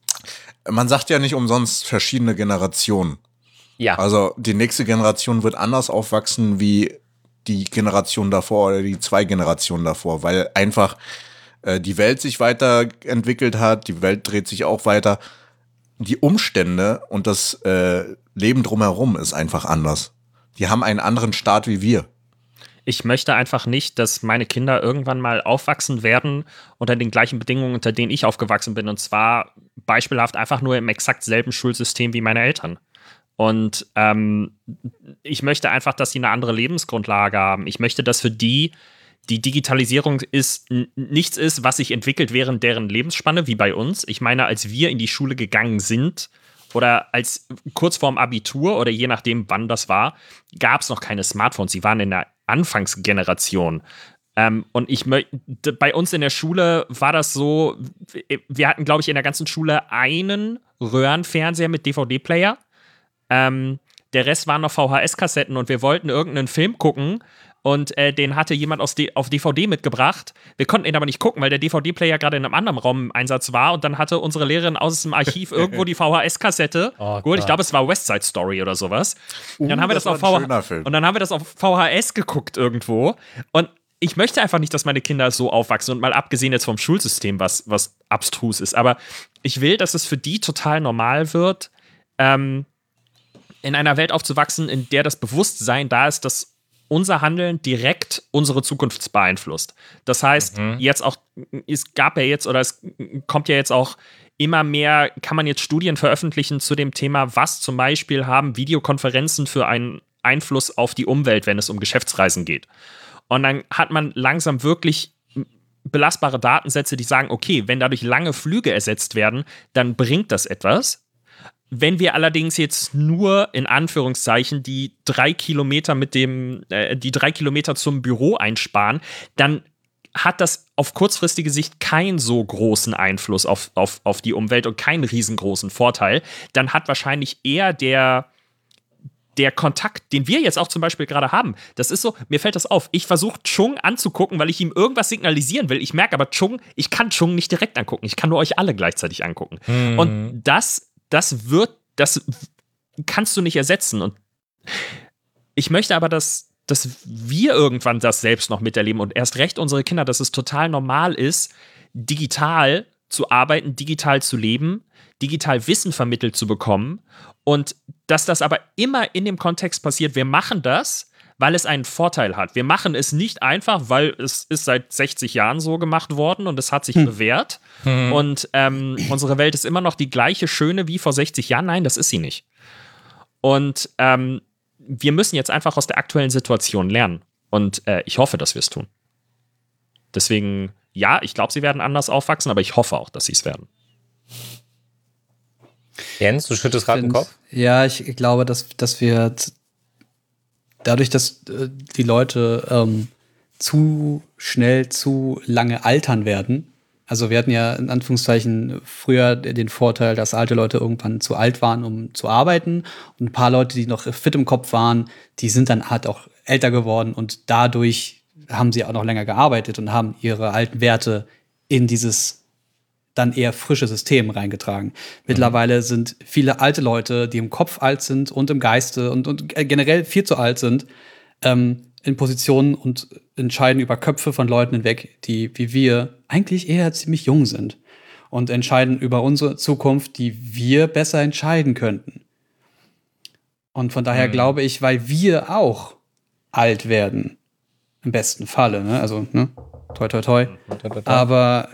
Man sagt ja nicht umsonst verschiedene Generationen. Ja. Also die nächste Generation wird anders aufwachsen wie die Generation davor oder die zwei Generationen davor, weil einfach äh, die Welt sich weiterentwickelt hat, die Welt dreht sich auch weiter. Die Umstände und das äh, Leben drumherum ist einfach anders. Die haben einen anderen Start wie wir. Ich möchte einfach nicht, dass meine Kinder irgendwann mal aufwachsen werden unter den gleichen Bedingungen, unter denen ich aufgewachsen bin. Und zwar beispielhaft einfach nur im exakt selben Schulsystem wie meine Eltern. Und ähm, ich möchte einfach, dass sie eine andere Lebensgrundlage haben. Ich möchte, dass für die die Digitalisierung ist, n- nichts ist, was sich entwickelt während deren Lebensspanne, wie bei uns. Ich meine, als wir in die Schule gegangen sind, oder als kurz vorm Abitur oder je nachdem, wann das war, gab es noch keine Smartphones. Sie waren in der Anfangsgeneration. Ähm, und ich mö- bei uns in der Schule war das so, wir hatten, glaube ich, in der ganzen Schule einen Röhrenfernseher mit D V D-Player. Ähm, der Rest waren noch V H S-Kassetten und wir wollten irgendeinen Film gucken. Und äh, den hatte jemand aus D- auf D V D mitgebracht. Wir konnten ihn aber nicht gucken, weil der D V D-Player gerade in einem anderen Raum im Einsatz war. Und dann hatte unsere Lehrerin aus dem Archiv irgendwo die V H S-Kassette. Oh, gut, ich glaube, es war West Side Story oder sowas. Uh, und, dann haben wir das das auf V H S und dann haben wir das auf V H S geguckt irgendwo. Und ich möchte einfach nicht, dass meine Kinder so aufwachsen. Und mal abgesehen jetzt vom Schulsystem, was, was abstrus ist. Aber ich will, dass es für die total normal wird, ähm, in einer Welt aufzuwachsen, in der das Bewusstsein da ist, dass unser Handeln direkt unsere Zukunft beeinflusst. Das heißt, mhm. jetzt auch, es gab ja jetzt oder es kommt ja jetzt auch immer mehr, kann man jetzt Studien veröffentlichen zu dem Thema, was zum Beispiel haben Videokonferenzen für einen Einfluss auf die Umwelt, wenn es um Geschäftsreisen geht. Und dann hat man langsam wirklich belastbare Datensätze, die sagen, okay, wenn dadurch lange Flüge ersetzt werden, dann bringt das etwas. Wenn wir allerdings jetzt nur in Anführungszeichen die drei Kilometer mit dem, äh, die drei Kilometer zum Büro einsparen, dann hat das auf kurzfristige Sicht keinen so großen Einfluss auf, auf, auf die Umwelt und keinen riesengroßen Vorteil. Dann hat wahrscheinlich eher der, der Kontakt, den wir jetzt auch zum Beispiel gerade haben, das ist so, mir fällt das auf, ich versuche Chung anzugucken, weil ich ihm irgendwas signalisieren will. Ich merke aber Chung, ich kann Chung nicht direkt angucken, ich kann nur euch alle gleichzeitig angucken. Mhm. Und das Das wird, das kannst du nicht ersetzen. Und ich möchte aber, dass, dass wir irgendwann das selbst noch miterleben und erst recht unsere Kinder, dass es total normal ist, digital zu arbeiten, digital zu leben, digital Wissen vermittelt zu bekommen und dass das aber immer in dem Kontext passiert, wir machen das, weil es einen Vorteil hat. Wir machen es nicht einfach, weil es ist seit sechzig Jahren so gemacht worden und es hat sich hm. bewährt. Hm. Und ähm, unsere Welt ist immer noch die gleiche schöne wie vor sechzig Jahren. Nein, das ist sie nicht. Und ähm, wir müssen jetzt einfach aus der aktuellen Situation lernen. Und äh, ich hoffe, dass wir es tun. Deswegen, ja, ich glaube, sie werden anders aufwachsen, aber ich hoffe auch, dass sie es werden. Jens, du schüttest gerade den Kopf? Ja, ich glaube, dass, dass wir t- dadurch, dass äh, die Leute ähm, zu schnell, zu lange altern werden. Also wir hatten ja in Anführungszeichen früher den Vorteil, dass alte Leute irgendwann zu alt waren, um zu arbeiten. Und ein paar Leute, die noch fit im Kopf waren, die sind dann halt auch älter geworden und dadurch haben sie auch noch länger gearbeitet und haben ihre alten Werte in dieses dann eher frische System reingetragen. Mittlerweile sind viele alte Leute, die im Kopf alt sind und im Geiste und, und generell viel zu alt sind, ähm, in Positionen und entscheiden über Köpfe von Leuten hinweg, die wie wir eigentlich eher ziemlich jung sind und entscheiden über unsere Zukunft, die wir besser entscheiden könnten. Und von daher mhm. glaube ich, weil wir auch alt werden, im besten Falle, ne? Also, ne? Toi, toi, toi. Aber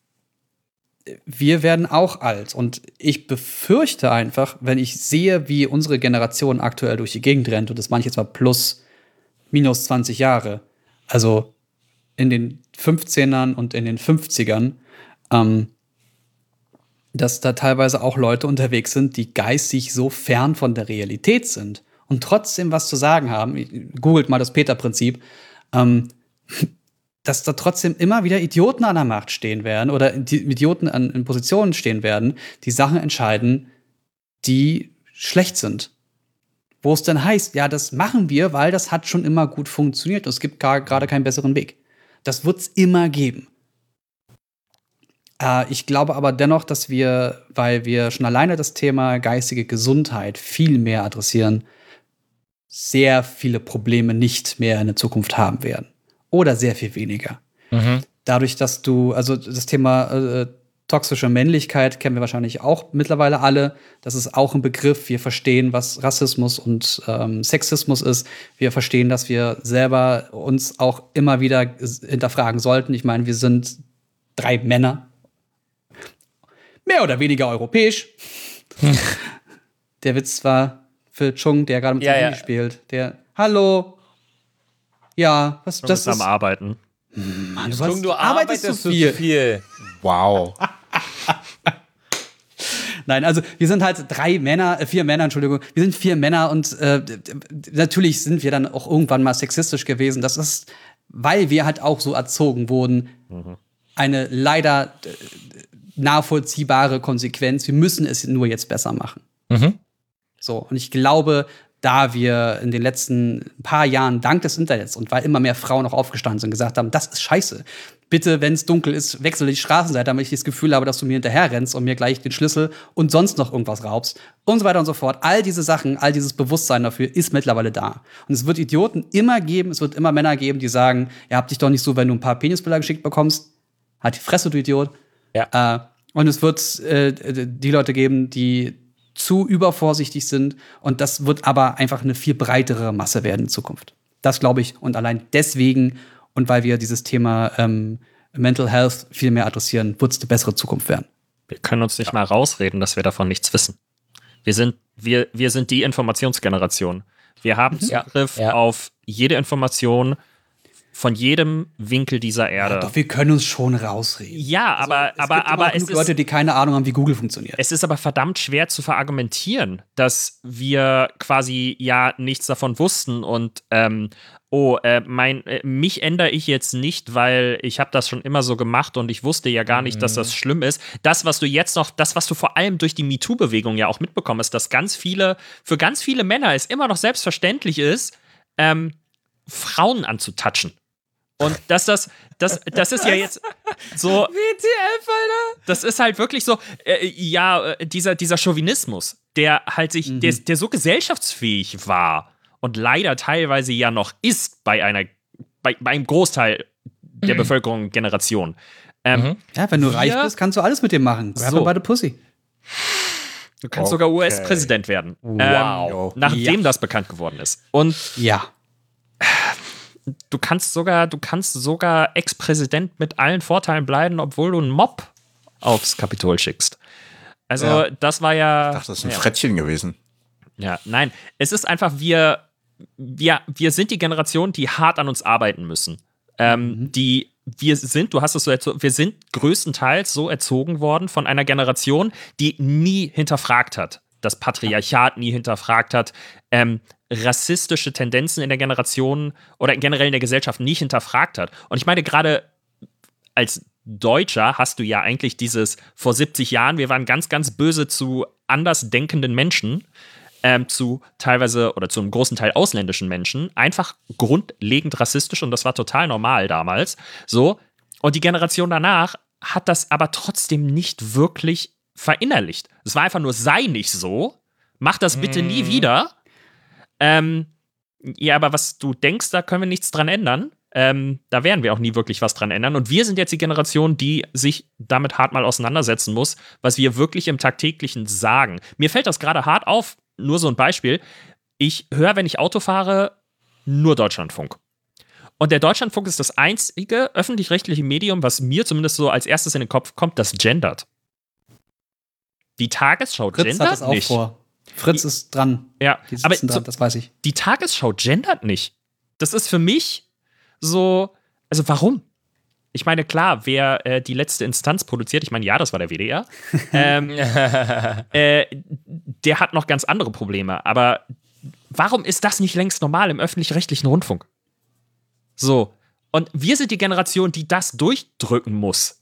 wir werden auch alt. Und ich befürchte einfach, wenn ich sehe, wie unsere Generation aktuell durch die Gegend rennt, und das manche zwar plus, minus zwanzig Jahre, also in den fünfzehnern und in den fünfzigern, ähm, dass da teilweise auch Leute unterwegs sind, die geistig so fern von der Realität sind und trotzdem was zu sagen haben. Googelt mal das Peter-Prinzip. Ähm, dass da trotzdem immer wieder Idioten an der Macht stehen werden oder die Idioten an, in Positionen stehen werden, die Sachen entscheiden, die schlecht sind. Wo es dann heißt, ja, das machen wir, weil das hat schon immer gut funktioniert und es gibt gerade keinen besseren Weg. Das wird es immer geben. Äh, ich glaube aber dennoch, dass wir, weil wir schon alleine das Thema geistige Gesundheit viel mehr adressieren, sehr viele Probleme nicht mehr in der Zukunft haben werden. Oder sehr viel weniger. Mhm. Dadurch, dass du, also das Thema äh, toxische Männlichkeit kennen wir wahrscheinlich auch mittlerweile alle. Das ist auch ein Begriff. Wir verstehen, was Rassismus und ähm, Sexismus ist. Wir verstehen, dass wir selber uns auch immer wieder hinterfragen sollten. Ich meine, wir sind drei Männer. Mehr oder weniger europäisch. Hm. Der Witz war für Chung, der gerade mit ja, dem ja. Handy spielt. Der, hallo. Ja, was du das bist ist. am Arbeiten. Mann, du, Chung, was, du arbeitest, arbeitest zu viel. viel. Wow. Nein, also wir sind halt drei Männer, äh, vier Männer, Entschuldigung. Wir sind vier Männer und äh, natürlich sind wir dann auch irgendwann mal sexistisch gewesen. Das ist, weil wir halt auch so erzogen wurden, mhm. eine leider äh, nachvollziehbare Konsequenz. Wir müssen es nur jetzt besser machen. Mhm. So, und ich glaube, da wir in den letzten paar Jahren dank des Internets und weil immer mehr Frauen auch aufgestanden sind und gesagt haben, das ist scheiße. Bitte, wenn es dunkel ist, wechsel die Straßenseite, damit ich das Gefühl habe, dass du mir hinterher rennst und mir gleich den Schlüssel und sonst noch irgendwas raubst und so weiter und so fort. All diese Sachen, all dieses Bewusstsein dafür ist mittlerweile da. Und es wird Idioten immer geben, es wird immer Männer geben, die sagen, ja, hab dich doch nicht so, wenn du ein paar Penisbilder geschickt bekommst. Halt die Fresse, du Idiot. Ja. Äh, und es wird äh, die Leute geben, die zu übervorsichtig sind. Und das wird aber einfach eine viel breitere Masse werden in Zukunft. Das glaube ich. Und allein deswegen und weil wir dieses Thema ähm, Mental Health viel mehr adressieren, wird es eine bessere Zukunft werden. Wir können uns nicht ja. mal rausreden, dass wir davon nichts wissen. Wir sind, wir, wir sind die Informationsgeneration. Wir haben mhm. Zugriff ja. Ja. auf jede Information von jedem Winkel dieser Erde. Ja, doch, wir können uns schon rausreden. Ja, aber, also, es aber, gibt aber es ist Leute, die keine Ahnung haben, wie Google funktioniert. Es ist aber verdammt schwer zu verargumentieren, dass wir quasi ja nichts davon wussten und ähm, oh, äh, mein, äh, mich ändere ich jetzt nicht, weil ich habe das schon immer so gemacht und ich wusste ja gar nicht, mhm. dass das schlimm ist. Das, was du jetzt noch, das, was du vor allem durch die MeToo-Bewegung ja auch mitbekommen hast, dass ganz viele, für ganz viele Männer es immer noch selbstverständlich ist, ähm, Frauen anzutatschen. Und dass das, das, das ist ja jetzt so. W T F, Alter! Das ist halt wirklich so, äh, ja, dieser, dieser Chauvinismus, der halt sich, mhm. der, der so gesellschaftsfähig war und leider teilweise ja noch ist bei einer, bei, bei einem Großteil der mhm. Bevölkerung, Generation. Ähm, mhm. Ja, wenn du reich bist, kannst du alles mit dem machen. So. Bei der Pussy. Du kannst okay. sogar U S-Präsident werden. Wow. Ähm, nachdem ja. das bekannt geworden ist. Und ja. Du kannst sogar, du kannst sogar Ex-Präsident mit allen Vorteilen bleiben, obwohl du einen Mob aufs Kapitol schickst. Also, ja. das war ja. Ich dachte, das ist ein ja. Frettchen gewesen. Ja, nein. Es ist einfach, wir, wir, wir sind die Generation, die hart an uns arbeiten müssen. Ähm, mhm. Die wir sind, du hast es so erzogen, wir sind größtenteils so erzogen worden von einer Generation, die nie hinterfragt hat. Das Patriarchat nie hinterfragt hat, ähm, rassistische Tendenzen in der Generation oder generell in der Gesellschaft nie hinterfragt hat. Und ich meine, gerade als Deutscher hast du ja eigentlich dieses, vor siebzig Jahren, wir waren ganz, ganz böse zu anders denkenden Menschen, ähm, zu teilweise oder zu einem großen Teil ausländischen Menschen, einfach grundlegend rassistisch und das war total normal damals. So. Und die Generation danach hat das aber trotzdem nicht wirklich verinnerlicht. Es war einfach nur, sei nicht so, mach das bitte nie wieder. Ähm, ja, aber was du denkst, da können wir nichts dran ändern. Ähm, da werden wir auch nie wirklich was dran ändern. Und wir sind jetzt die Generation, die sich damit hart mal auseinandersetzen muss, was wir wirklich im Tagtäglichen sagen. Mir fällt das gerade hart auf, nur so ein Beispiel. Ich höre, wenn ich Auto fahre, nur Deutschlandfunk. Und der Deutschlandfunk ist das einzige öffentlich-rechtliche Medium, was mir zumindest so als erstes in den Kopf kommt, das gendert. Die Tagesschau Fritz gendert hat das auch nicht. vor. Fritz ist dran. Ja, Die aber sitzen dran, so, das weiß ich. die Tagesschau gendert nicht. Das ist für mich so, also warum? Ich meine, klar, wer äh, die letzte Instanz produziert, ich meine, ja, das war der W D R, ähm, äh, der hat noch ganz andere Probleme. Aber warum ist das nicht längst normal im öffentlich-rechtlichen Rundfunk? So. Und wir sind die Generation, die das durchdrücken muss.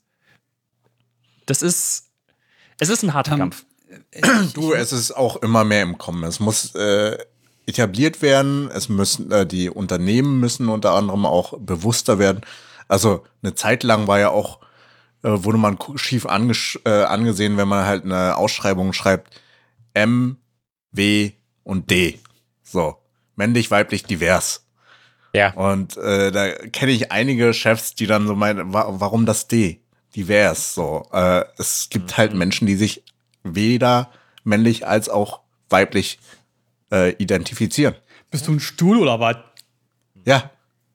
Das ist, es ist ein harter Ähm, Kampf. Du, es ist auch immer mehr im Kommen. Es muss äh, etabliert werden. Es müssen äh, die Unternehmen müssen unter anderem auch bewusster werden. Also eine Zeit lang war ja auch äh, wurde man schief angesch- äh, angesehen, wenn man halt eine Ausschreibung schreibt M, W und D. So männlich, weiblich, divers. Ja. Und äh, da kenne ich einige Chefs, die dann so meinen, wa- warum das D? Divers. So, äh, es gibt halt Menschen, die sich weder männlich als auch weiblich äh, identifizieren. Bist du ein Stuhl oder was? Ja.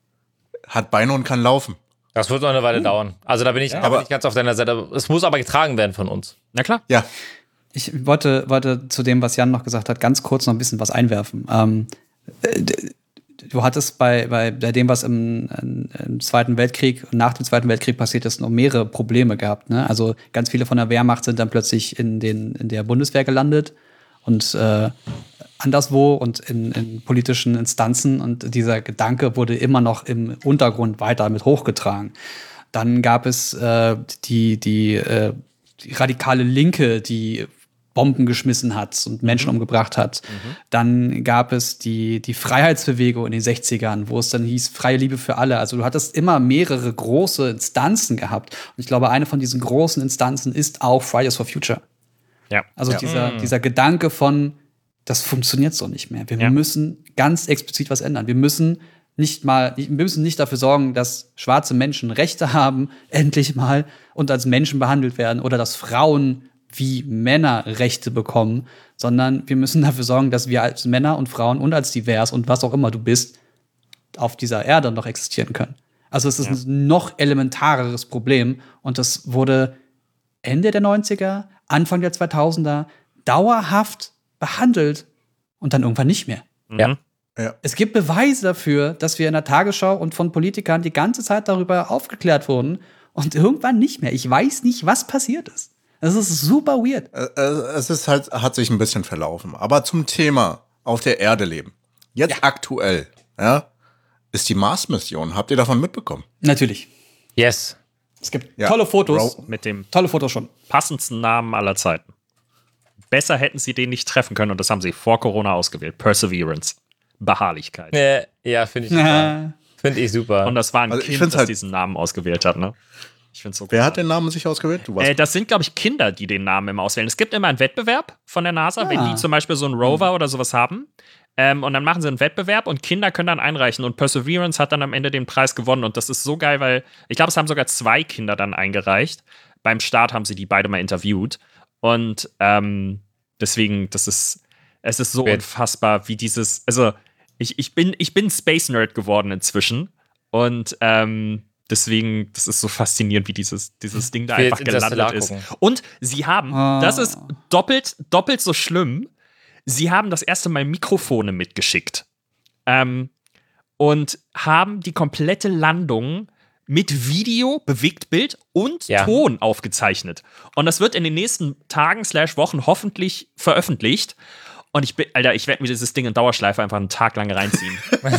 Hat Beine und kann laufen. Das wird noch eine Weile dauern. Also da bin ich, da bin aber- ich ganz auf deiner Seite. Es muss aber getragen werden von uns. Na klar. Ja. Ich wollte, wollte zu dem, was Jan noch gesagt hat, ganz kurz noch ein bisschen was einwerfen. Ähm, äh, d- du hattest bei, bei, bei dem, was im, im Zweiten Weltkrieg, nach dem Zweiten Weltkrieg passiert ist, noch mehrere Probleme gehabt. Ne? Also ganz viele von der Wehrmacht sind dann plötzlich in, den, in der Bundeswehr gelandet und äh, anderswo und in, in politischen Instanzen. Und dieser Gedanke wurde immer noch im Untergrund weiter mit hochgetragen. Dann gab es äh, die, die, äh, die radikale Linke, die Bomben geschmissen hat und Menschen umgebracht hat. Mhm. Dann gab es die, die Freiheitsbewegung in den sechzigern, wo es dann hieß, freie Liebe für alle. Also du hattest immer mehrere große Instanzen gehabt. Und ich glaube, eine von diesen großen Instanzen ist auch Fridays for Future. Ja. Also Ja. dieser, dieser Gedanke von, das funktioniert so nicht mehr. Wir Ja. müssen ganz explizit was ändern. Wir müssen nicht mal, wir müssen nicht dafür sorgen, dass schwarze Menschen Rechte haben, endlich mal, und als Menschen behandelt werden, oder dass Frauen wie Männer Rechte bekommen, sondern wir müssen dafür sorgen, dass wir als Männer und Frauen und als divers und was auch immer du bist, auf dieser Erde noch existieren können. Also es ist Ja. ein noch elementareres Problem und das wurde Ende der neunziger, Anfang der zweitausender dauerhaft behandelt und dann irgendwann nicht mehr. Ja. Ja. Es gibt Beweise dafür, dass wir in der Tagesschau und von Politikern die ganze Zeit darüber aufgeklärt wurden und irgendwann nicht mehr. Ich weiß nicht, was passiert ist. Das ist super weird. Äh, äh, Es ist halt, hat sich ein bisschen verlaufen. Aber zum Thema auf der Erde leben. Jetzt aktuell, ja, ist die Mars-Mission. Habt ihr davon mitbekommen? Natürlich. Yes. Es gibt Ja. tolle Fotos. Bro. Mit dem Tolle Fotos schon. passendsten Namen aller Zeiten. Besser hätten sie den nicht treffen können und das haben sie vor Corona ausgewählt. Perseverance. Beharrlichkeit. Äh, ja, finde ich super. Finde ich super. Und das war ein Also ich Kind, find's das halt- diesen Namen ausgewählt hat, ne? Ich find's so Wer hat großartig. den Namen sich ausgewählt? Du warst. Äh, das sind, glaube ich, Kinder, die den Namen immer auswählen. Es gibt immer einen Wettbewerb von der NASA, wenn Ah. die zum Beispiel so einen Rover oder sowas haben. Ähm, und dann machen sie einen Wettbewerb und Kinder können dann einreichen. Und Perseverance hat dann am Ende den Preis gewonnen. Und das ist so geil, weil ich glaube, es haben sogar zwei Kinder dann eingereicht. Beim Start haben sie die beide mal interviewt. Und ähm, deswegen, das ist, es ist so Wait. unfassbar, wie dieses, also ich, ich bin, ich bin Space Nerd geworden inzwischen. Und ähm, deswegen, das ist so faszinierend, wie dieses, dieses Ding da will einfach jetzt Interstellar gelandet ist. gucken. Und sie haben, Ah. das ist doppelt, doppelt so schlimm, sie haben das erste Mal Mikrofone mitgeschickt. Ähm, und haben die komplette Landung mit Video, Bewegtbild und Ja. Ton aufgezeichnet. Und das wird in den nächsten Tagen slash Wochen hoffentlich veröffentlicht. Und ich bin, Alter, ich werde mir dieses Ding in Dauerschleife einfach einen Tag lang reinziehen.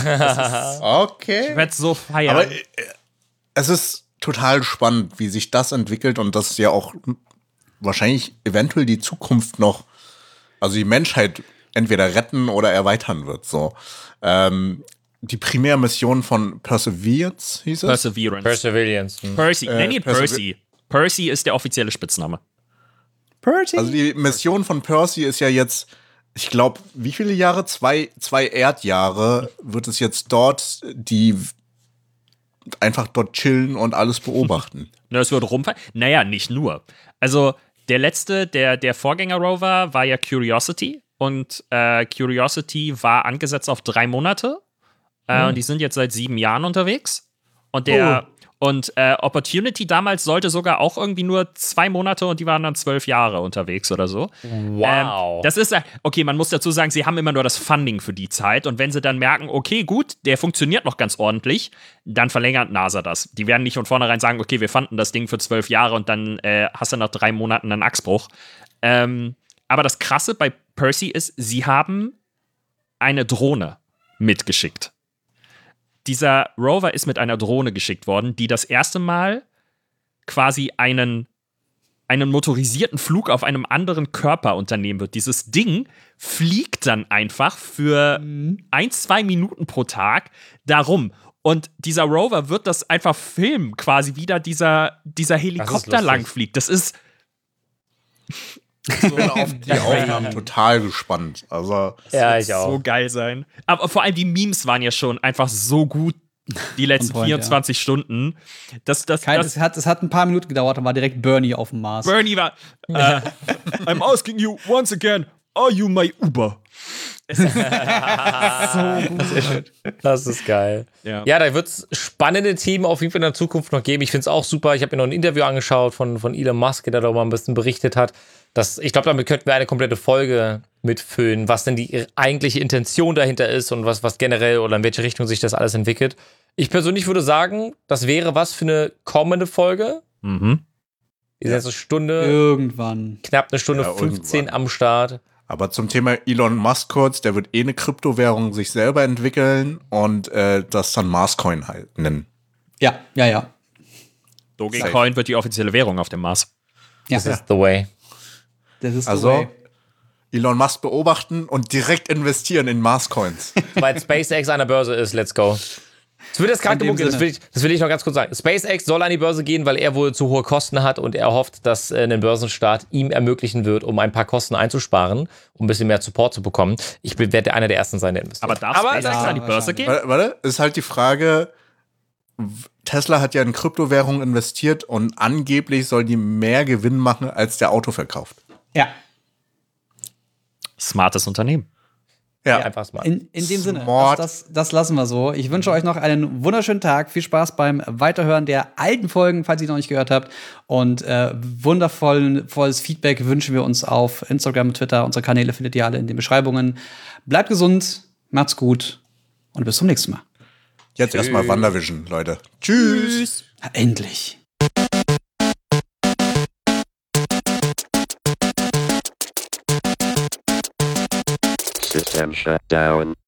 Okay. Ich werde so feiern. Aber äh, es ist total spannend, wie sich das entwickelt und das ja auch wahrscheinlich eventuell die Zukunft noch, also die Menschheit entweder retten oder erweitern wird. So, ähm, die Primärmission von Perseverance hieß es. Perseverance. Perseverance. Hm. Percy. Äh, Nenn ihn Persever- Percy. Percy ist der offizielle Spitzname. Percy? Also die Mission von Percy ist ja jetzt, ich glaube, wie viele Jahre? Zwei, zwei Erdjahre wird es jetzt dort, die einfach dort chillen und alles beobachten. Ne, es wird rumfahren. Naja, nicht nur. Also der letzte, der, der Vorgänger-Rover war ja Curiosity. Und äh, Curiosity war angesetzt auf drei Monate. Äh, Und die sind jetzt seit sieben Jahren unterwegs. Und der und äh, Opportunity damals sollte sogar auch irgendwie nur zwei Monate und die waren dann zwölf Jahre unterwegs oder so. Wow. Ähm, das ist, äh, okay, man muss dazu sagen, sie haben immer nur das Funding für die Zeit und wenn sie dann merken, okay, gut, der funktioniert noch ganz ordentlich, dann verlängert NASA das. Die werden nicht von vornherein sagen, okay, wir fanden das Ding für zwölf Jahre und dann äh, hast du nach drei Monaten einen Achsbruch. Ähm, aber das Krasse bei Percy ist, sie haben eine Drohne mitgeschickt. Dieser Rover ist mit einer Drohne geschickt worden, die das erste Mal quasi einen, einen motorisierten Flug auf einem anderen Körper unternehmen wird. Dieses Ding fliegt dann einfach für ein, zwei Minuten pro Tag darum. Und dieser Rover wird das einfach filmen, quasi wieder dieser, dieser Helikopter lustig. langfliegt. Das ist Ich bin auf die Aufnahmen total gespannt. Also Ja, ich so auch. geil sein. Aber vor allem die Memes waren ja schon einfach so gut die letzten point, vierundzwanzig Stunden. Das, das, Kein, das, es, hat, es hat ein paar Minuten gedauert, dann war direkt Bernie auf dem Mars. Bernie war. Äh, I'm asking you once again, are you my Uber? Das ist geil. Ja. Ja, da wird es spannende Themen auf jeden Fall in der Zukunft noch geben. Ich finde es auch super. Ich habe mir noch ein Interview angeschaut von, von Elon Musk, der darüber ein bisschen berichtet hat. Dass, ich glaube, damit könnten wir eine komplette Folge mitfüllen, was denn die eigentliche Intention dahinter ist und was, was generell oder in welche Richtung sich das alles entwickelt. Ich persönlich würde sagen, das wäre was für eine kommende Folge. Mhm. Die ist jetzt eine Stunde, Irgendwann. knapp eine Stunde Ja, fünfzehn irgendwann. am Start. Aber zum Thema Elon Musk kurz, der wird eh eine Kryptowährung sich selber entwickeln und äh, das dann Marscoin halt nennen. Ja, ja, ja. Dogecoin wird die offizielle Währung auf dem Mars. ja. This is the way. Das ist Also the way. Elon Musk beobachten und direkt investieren in Marscoins. Weil SpaceX an der Börse ist, let's go. Es wird jetzt gerade In dem gemunkelt, das Sinne. will, ich, das will ich noch ganz kurz sagen. SpaceX soll an die Börse gehen, weil er wohl zu hohe Kosten hat und er hofft, dass äh, ein Börsenstart ihm ermöglichen wird, um ein paar Kosten einzusparen, um ein bisschen mehr Support zu bekommen. Ich bin- werde einer der Ersten sein, der investiert. Aber darf Aber SpaceX ja, an die Börse wahrscheinlich. gehen? warte, warte, ist halt die Frage, w- Tesla hat ja in Kryptowährungen investiert und angeblich soll die mehr Gewinn machen, als der Autoverkauf. Ja. Smartes Unternehmen. Ja, einfach mal. In, in dem Sinne, Smart. das, das, das lassen wir so. Ich wünsche euch noch einen wunderschönen Tag. Viel Spaß beim Weiterhören der alten Folgen, falls ihr noch nicht gehört habt. Und äh, wundervolles Feedback wünschen wir uns auf Instagram, Twitter. Unsere Kanäle findet ihr alle in den Beschreibungen. Bleibt gesund, macht's gut und bis zum nächsten Mal. jetzt erstmal WandaVision, Leute. Tschüss. Ja, endlich. System shut down.